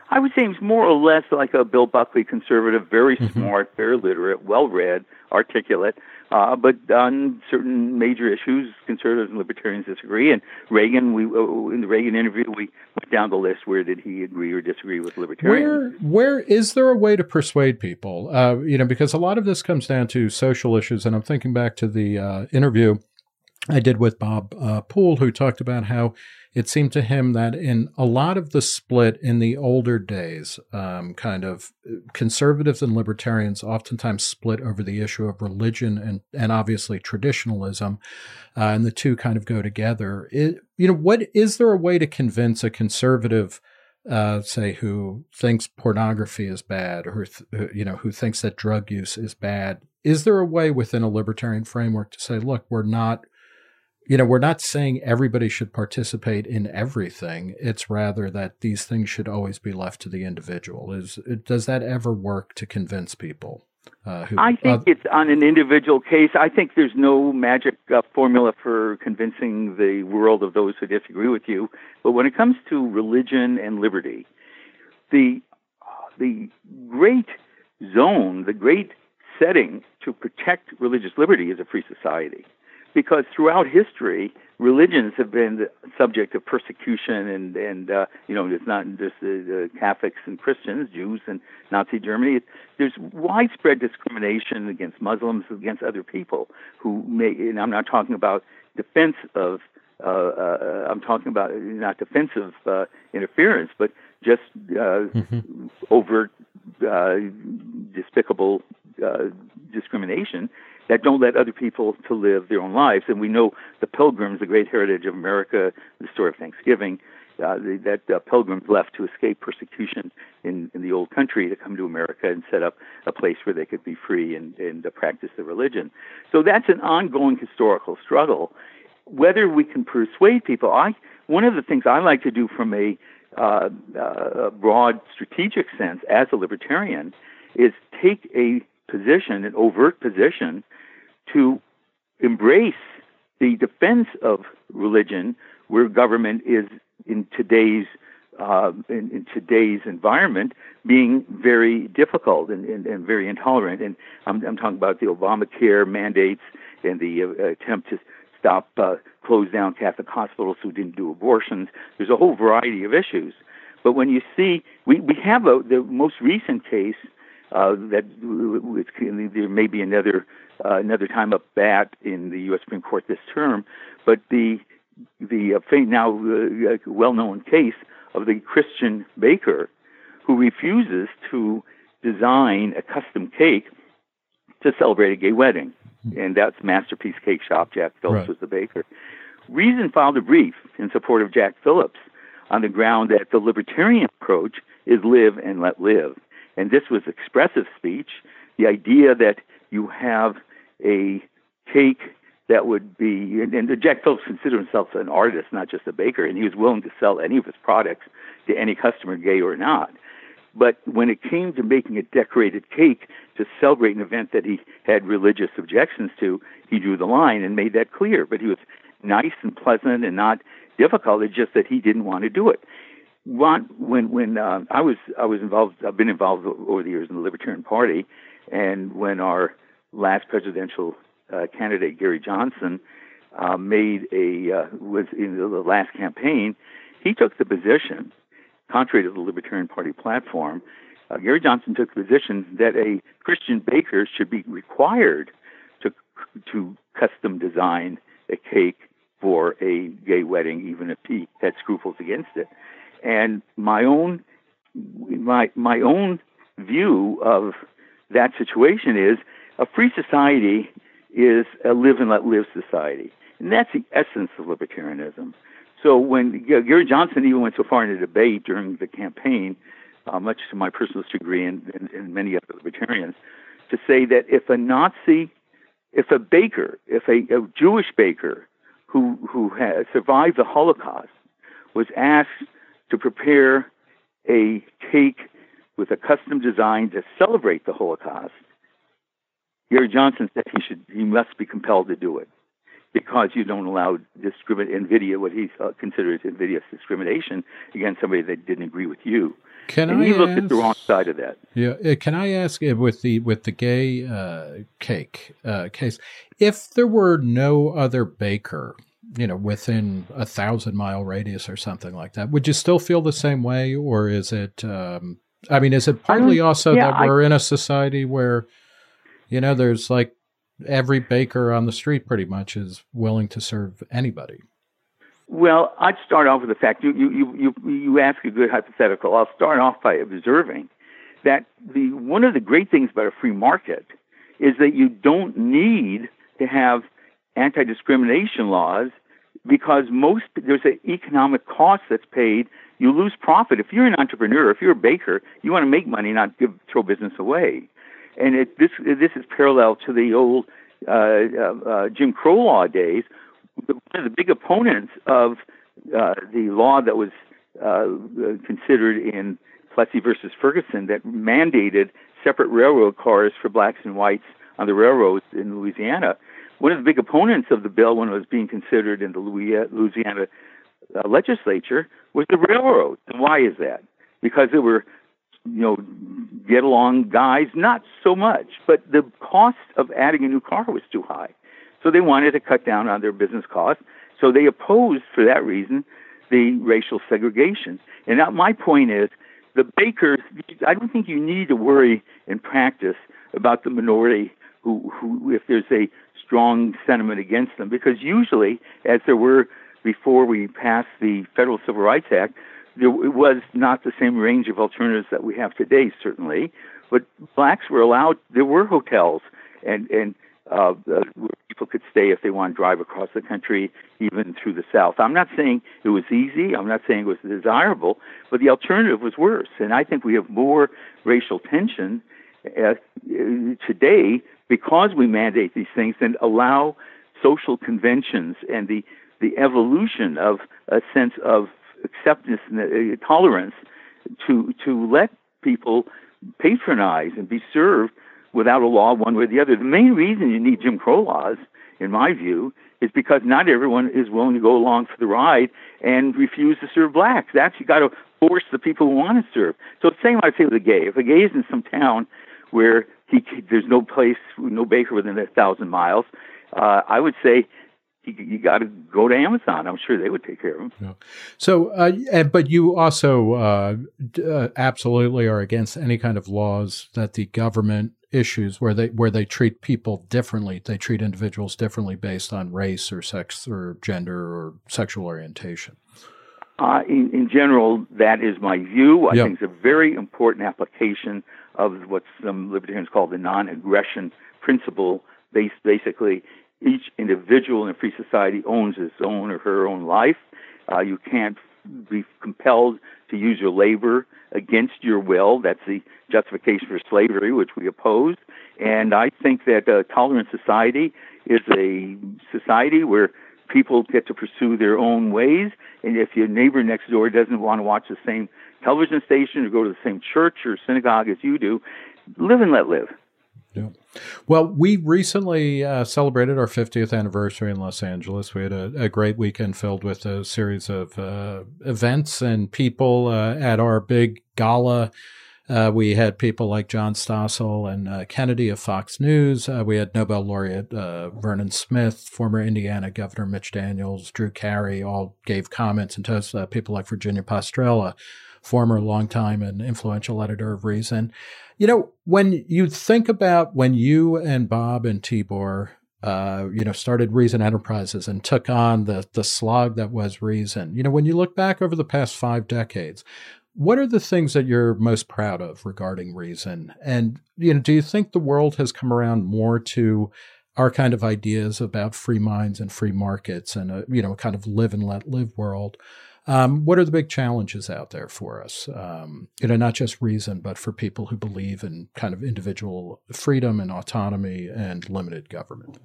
I would say he's more or less like a Bill Buckley conservative, very Mm-hmm. smart, very literate, well-read, articulate. Uh, but on certain major issues, conservatives and libertarians disagree. And Reagan, we in the Reagan interview, we went down the list. Where did he agree or disagree with libertarians? Where, where is there a way to persuade people? Uh, you know, because a lot of this comes down to social issues. And I'm thinking back to the uh, interview I did with Bob uh, Poole, who talked about how it seemed to him that in a lot of the split in the older days, um, kind of conservatives and libertarians oftentimes split over the issue of religion and, and obviously traditionalism, uh, and the two kind of go together. It, you know, what is there a way to convince a conservative, uh, say, who thinks pornography is bad, or who, you know, who thinks that drug use is bad? Is there a way within a libertarian framework to say, look, we're not You know, we're not saying everybody should participate in everything. It's rather that these things should always be left to the individual. Is does that ever work to convince people? Uh, who, I think uh, it's on an individual case. I think there's no magic uh, formula for convincing the world of those who disagree with you. But when it comes to religion and liberty, the the great zone, the great setting to protect religious liberty is a free society. Because throughout history, religions have been the subject of persecution, and, and uh, you know, it's not just the, the Catholics and Christians, Jews and Nazi Germany. There's widespread discrimination against Muslims, against other people who may, and I'm not talking about defense of, uh, uh, I'm talking about not defensive uh, interference, but just uh, mm-hmm. overt, uh, despicable uh, discrimination that don't let other people to live their own lives. And we know the Pilgrims, the great heritage of America, the story of Thanksgiving, uh, the, that uh, Pilgrims left to escape persecution in, in the old country to come to America and set up a place where they could be free and, and uh, practice their religion. So that's an ongoing historical struggle. Whether we can persuade people, I one of the things I like to do from a, uh, uh, a broad strategic sense as a libertarian is take a position, an overt position, to embrace the defense of religion, where government is in today's uh, in, in today's environment being very difficult and, and, and very intolerant. And I'm, I'm talking about the Obamacare mandates and the uh, attempt to stop, uh, close down Catholic hospitals who didn't do abortions. There's a whole variety of issues. But when you see, we, we have a, the most recent case uh, that there may be another uh, another time up bat in the U S Supreme Court this term, but the the uh, now uh, well-known case of the Christian baker who refuses to design a custom cake to celebrate a gay wedding. And that's Masterpiece Cake Shop. Jack Phillips right. was the baker. Reason filed a brief in support of Jack Phillips on the ground that the libertarian approach is live and let live. And this was expressive speech. The idea that you have a cake that would be, and, and Jack Phillips considered himself an artist, not just a baker, and he was willing to sell any of his products to any customer, gay or not. But when it came to making a decorated cake to celebrate an event that he had religious objections to, he drew the line and made that clear. But he was nice and pleasant and not difficult. It's just that he didn't want to do it. When when uh, I was I was involved, I've been involved over the years in the Libertarian Party, and when our last presidential uh, candidate Gary Johnson uh, made a uh, was in the last campaign, he took the position, contrary to the Libertarian Party platform, uh, Gary Johnson took the position that a Christian baker should be required to to custom design a cake for a gay wedding, even if he had scruples against it. And my own my my own view of that situation is a free society is a live and let live society, and that's the essence of libertarianism. So when Gary Johnson even went so far in a debate during the campaign, uh, much to my personal chagrin and, and, and many other libertarians, to say that if a Nazi, if a baker, if a, a Jewish baker who who has survived the Holocaust was asked to prepare a cake with a custom design to celebrate the Holocaust, Gary Johnson said he should he must be compelled to do it. because you don't allow discrimin- NVIDIA, what he uh, considers invidious discrimination against somebody that didn't agree with you. Can and I he looked ask, at the wrong side of that. Yeah, uh, can I ask uh, with the with the gay uh, cake uh, case, if there were no other baker, you know, within a thousand mile radius or something like that, would you still feel the same way, or is it? Um, I mean, is it partly also yeah, that we're I, in a society where, you know, there's like every baker on the street pretty much is willing to serve anybody? Well, I'd start off with the fact you you you you, you ask a good hypothetical. I'll start off by observing that the one of the great things about a free market is that you don't need to have anti-discrimination laws, because most there's an economic cost that's paid. You lose profit if you're an entrepreneur. If you're a baker, you want to make money, not give throw business away. And it, this this is parallel to the old uh, uh, uh, Jim Crow law days. One of the big opponents of uh, the law that was uh, considered in Plessy versus Ferguson that mandated separate railroad cars for blacks and whites on the railroads in Louisiana. One of the big opponents of the bill when it was being considered in the Louisiana uh, legislature was the railroad. And why is that? Because there were, you know, get along guys, not so much, but the cost of adding a new car was too high. So they wanted to cut down on their business costs. So they opposed, for that reason, the racial segregation. And now my point is, the bakers, I don't think you need to worry in practice about the minority who, who if there's a strong sentiment against them, because usually, as there were before we passed the Federal Civil Rights Act, there was not the same range of alternatives that we have today, certainly. But blacks were allowed, there were hotels and, and uh, uh, where people could stay if they want to drive across the country, even through the South. I'm not saying it was easy. I'm not saying it was desirable, but the alternative was worse. And I think we have more racial tension uh, today because we mandate these things and allow social conventions and the, the evolution of a sense of acceptance and uh, tolerance to to let people patronize and be served without a law one way or the other. The main reason you need Jim Crow laws, in my view, is because not everyone is willing to go along for the ride and refuse to serve blacks. That's, you got to force the people who want to serve. So the same I'd say with a gay. If a gay is in some town where he there's no place, no baker within a thousand miles, uh, I would say you, you got to go to Amazon. I'm sure they would take care of him. Yeah. So, uh, but you also uh, uh, absolutely are against any kind of laws that the government issues where they where they treat people differently. They treat individuals differently based on race or sex or gender or sexual orientation. Uh, in, in general, that is my view. I yep. think it's a very important application of what some libertarians call the non-aggression principle. Based, basically, each individual in a free society owns his own or her own life. Uh, you can't be compelled to use your labor against your will. That's the justification for slavery, which we oppose. And I think that a tolerant society is a society where people get to pursue their own ways. And if your neighbor next door doesn't want to watch the same television station or go to the same church or synagogue as you do, live and let live. Yeah. Well, we recently uh, celebrated our fiftieth anniversary in Los Angeles. We had a, a great weekend filled with a series of uh, events and people uh, at our big gala. Uh, we had people like John Stossel and uh, Kennedy of Fox News. Uh, we had Nobel laureate uh, Vernon Smith, former Indiana Governor Mitch Daniels, Drew Carey, all gave comments and toasts. Uh, people like Virginia Pastrella, former longtime and influential editor of Reason. You know, when you think about when you and Bob and Tibor, uh, you know, started Reason Enterprises and took on the the slog that was Reason, you know, when you look back over the past five decades, what are the things that you're most proud of regarding Reason? And, you know, do you think the world has come around more to our kind of ideas about free minds and free markets and a, you know, kind of live and let live world? Um, what are the big challenges out there for us? Um, you know, not just Reason, but for people who believe in kind of individual freedom and autonomy and limited government.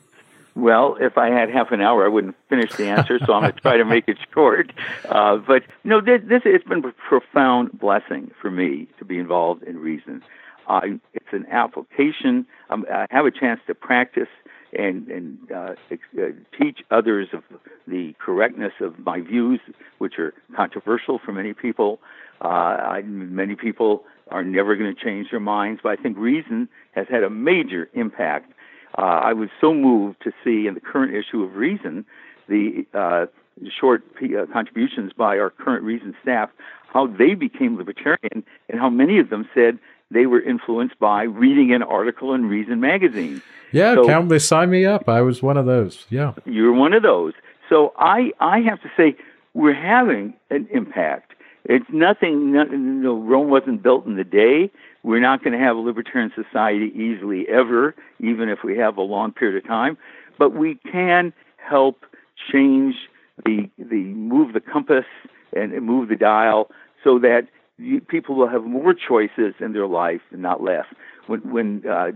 Well, if I had half an hour, I wouldn't finish the answer, so I'm going to try to make it short. Uh, but, you know, this, this it's been a profound blessing for me to be involved in Reason. Uh, it's an application. Um, I have a chance to practice and and uh, uh, teach others of the correctness of my views, which are controversial for many people. Uh, I, many people are never going to change their minds, but I think reason has had a major impact. Uh, I was so moved to see in the current issue of Reason the uh, short uh, contributions by our current Reason staff, how they became libertarian, and how many of them said they were influenced by reading an article in Reason magazine. Yeah, so, count, they signed me up. I was one of those. Yeah, you're one of those. So I, I have to say, we're having an impact. It's nothing. No, no, Rome wasn't built in a day. We're not going to have a libertarian society easily ever, even if we have a long period of time. But we can help change the the move the compass and move the dial so that you, people will have more choices in their life and not less. When, when uh,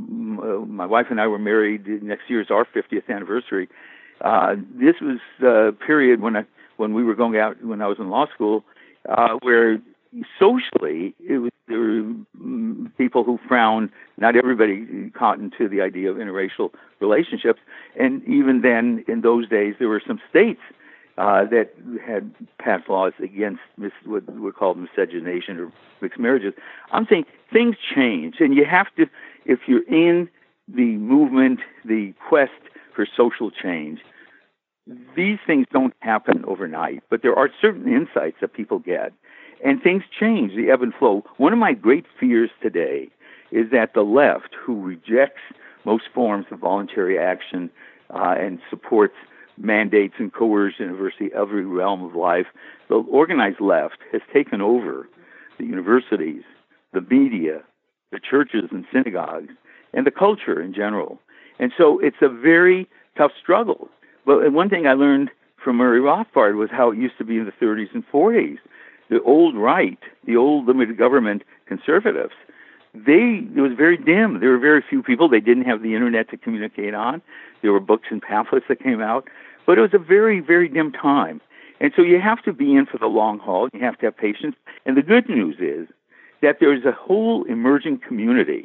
my wife and I were married, next year is our fiftieth anniversary. Uh, this was a period when I when we were going out when I was in law school, uh, where socially it was there were people who frowned. Not everybody caught into the idea of interracial relationships, and even then, in those days, there were some states Uh, that had passed laws against mis- what were called miscegenation or mixed marriages. I'm saying things change, and you have to, if you're in the movement, the quest for social change, these things don't happen overnight, but there are certain insights that people get, and things change, the ebb and flow. One of my great fears today is that the left, who rejects most forms of voluntary action uh, and supports mandates and coercion in virtually every realm of life, the organized left has taken over the universities, the media, the churches and synagogues, and the culture in general. And so it's a very tough struggle. But one thing I learned from Murray Rothbard was how it used to be in the thirties and forties. The old right, the old limited government conservatives, they it was very dim. There were very few people. They didn't have the internet to communicate on. There were books and pamphlets that came out. But it was a very, very dim time. And so you have to be in for the long haul. You have to have patience. And the good news is that there's a whole emerging community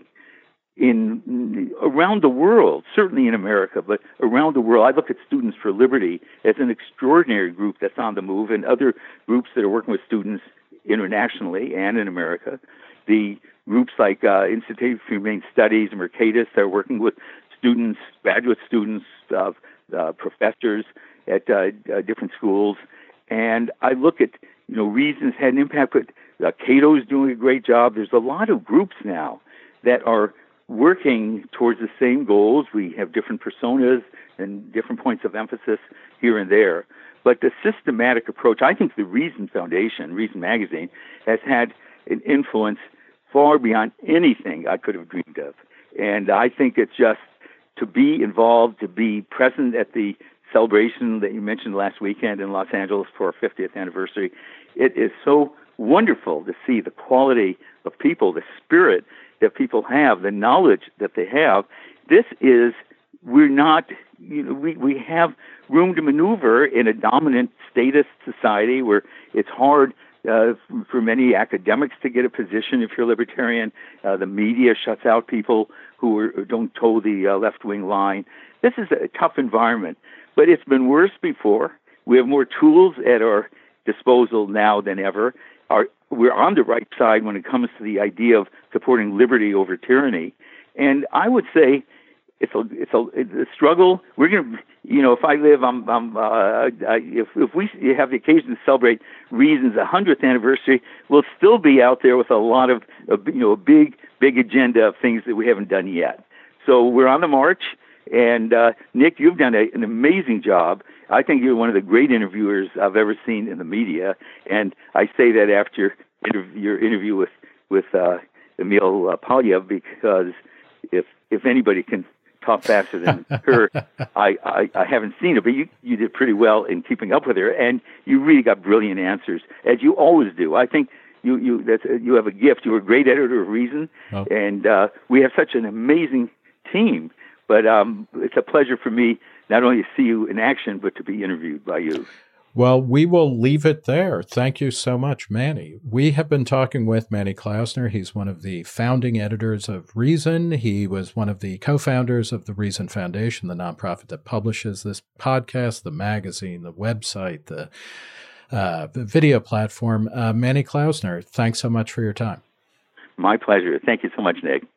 in around the world, certainly in America, but around the world. I look at Students for Liberty as an extraordinary group that's on the move, and other groups that are working with students internationally and in America. The groups like uh, Institute for Humane Studies and Mercatus that are working with students, graduate students, uh, Uh, professors at uh, uh, different schools, and I look at, you know, Reason's had an impact, but uh, Cato's doing a great job. There's a lot of groups now that are working towards the same goals. We have different personas and different points of emphasis here and there, but the systematic approach, I think the Reason Foundation, Reason Magazine, has had an influence far beyond anything I could have dreamed of, and I think it's just to be involved, to be present at the celebration that you mentioned last weekend in Los Angeles for our fiftieth anniversary. It is so wonderful to see the quality of people, the spirit that people have, the knowledge that they have. This is, we're not, you know, we, we have room to maneuver in a dominant statist society where it's hard Uh, for many academics to get a position if you're libertarian. Uh, the media shuts out people who are, don't toe the uh, left-wing line. This is a tough environment, but it's been worse before. We have more tools at our disposal now than ever. Our, we're on the right side when it comes to the idea of supporting liberty over tyranny. And I would say it's a it's a, it's a struggle. We're going to, you know, if I live, I'm, I'm uh, I, if if we have the occasion to celebrate Reason's one hundredth anniversary, we'll still be out there with a lot of, of you know, a big big agenda of things that we haven't done yet. So we're on the march. And uh, Nick, you've done a, an amazing job. I think you're one of the great interviewers I've ever seen in the media, and I say that after interv- your interview with with uh, Emil uh, Polyev, because if if anybody can talk faster than her, I, I, I haven't seen it, but you, you did pretty well in keeping up with her, and you really got brilliant answers, as you always do. I think you you that's, you have a gift. You're a great editor of Reason, oh. and uh, we have such an amazing team. But um, it's a pleasure for me not only to see you in action, but to be interviewed by you. Well, we will leave it there. Thank you so much, Manny. We have been talking with Manny Klausner. He's one of the founding editors of Reason. He was one of the co-founders of the Reason Foundation, the nonprofit that publishes this podcast, the magazine, the website, the, uh, the video platform. Uh, Manny Klausner, thanks so much for your time. My pleasure. Thank you so much, Nick.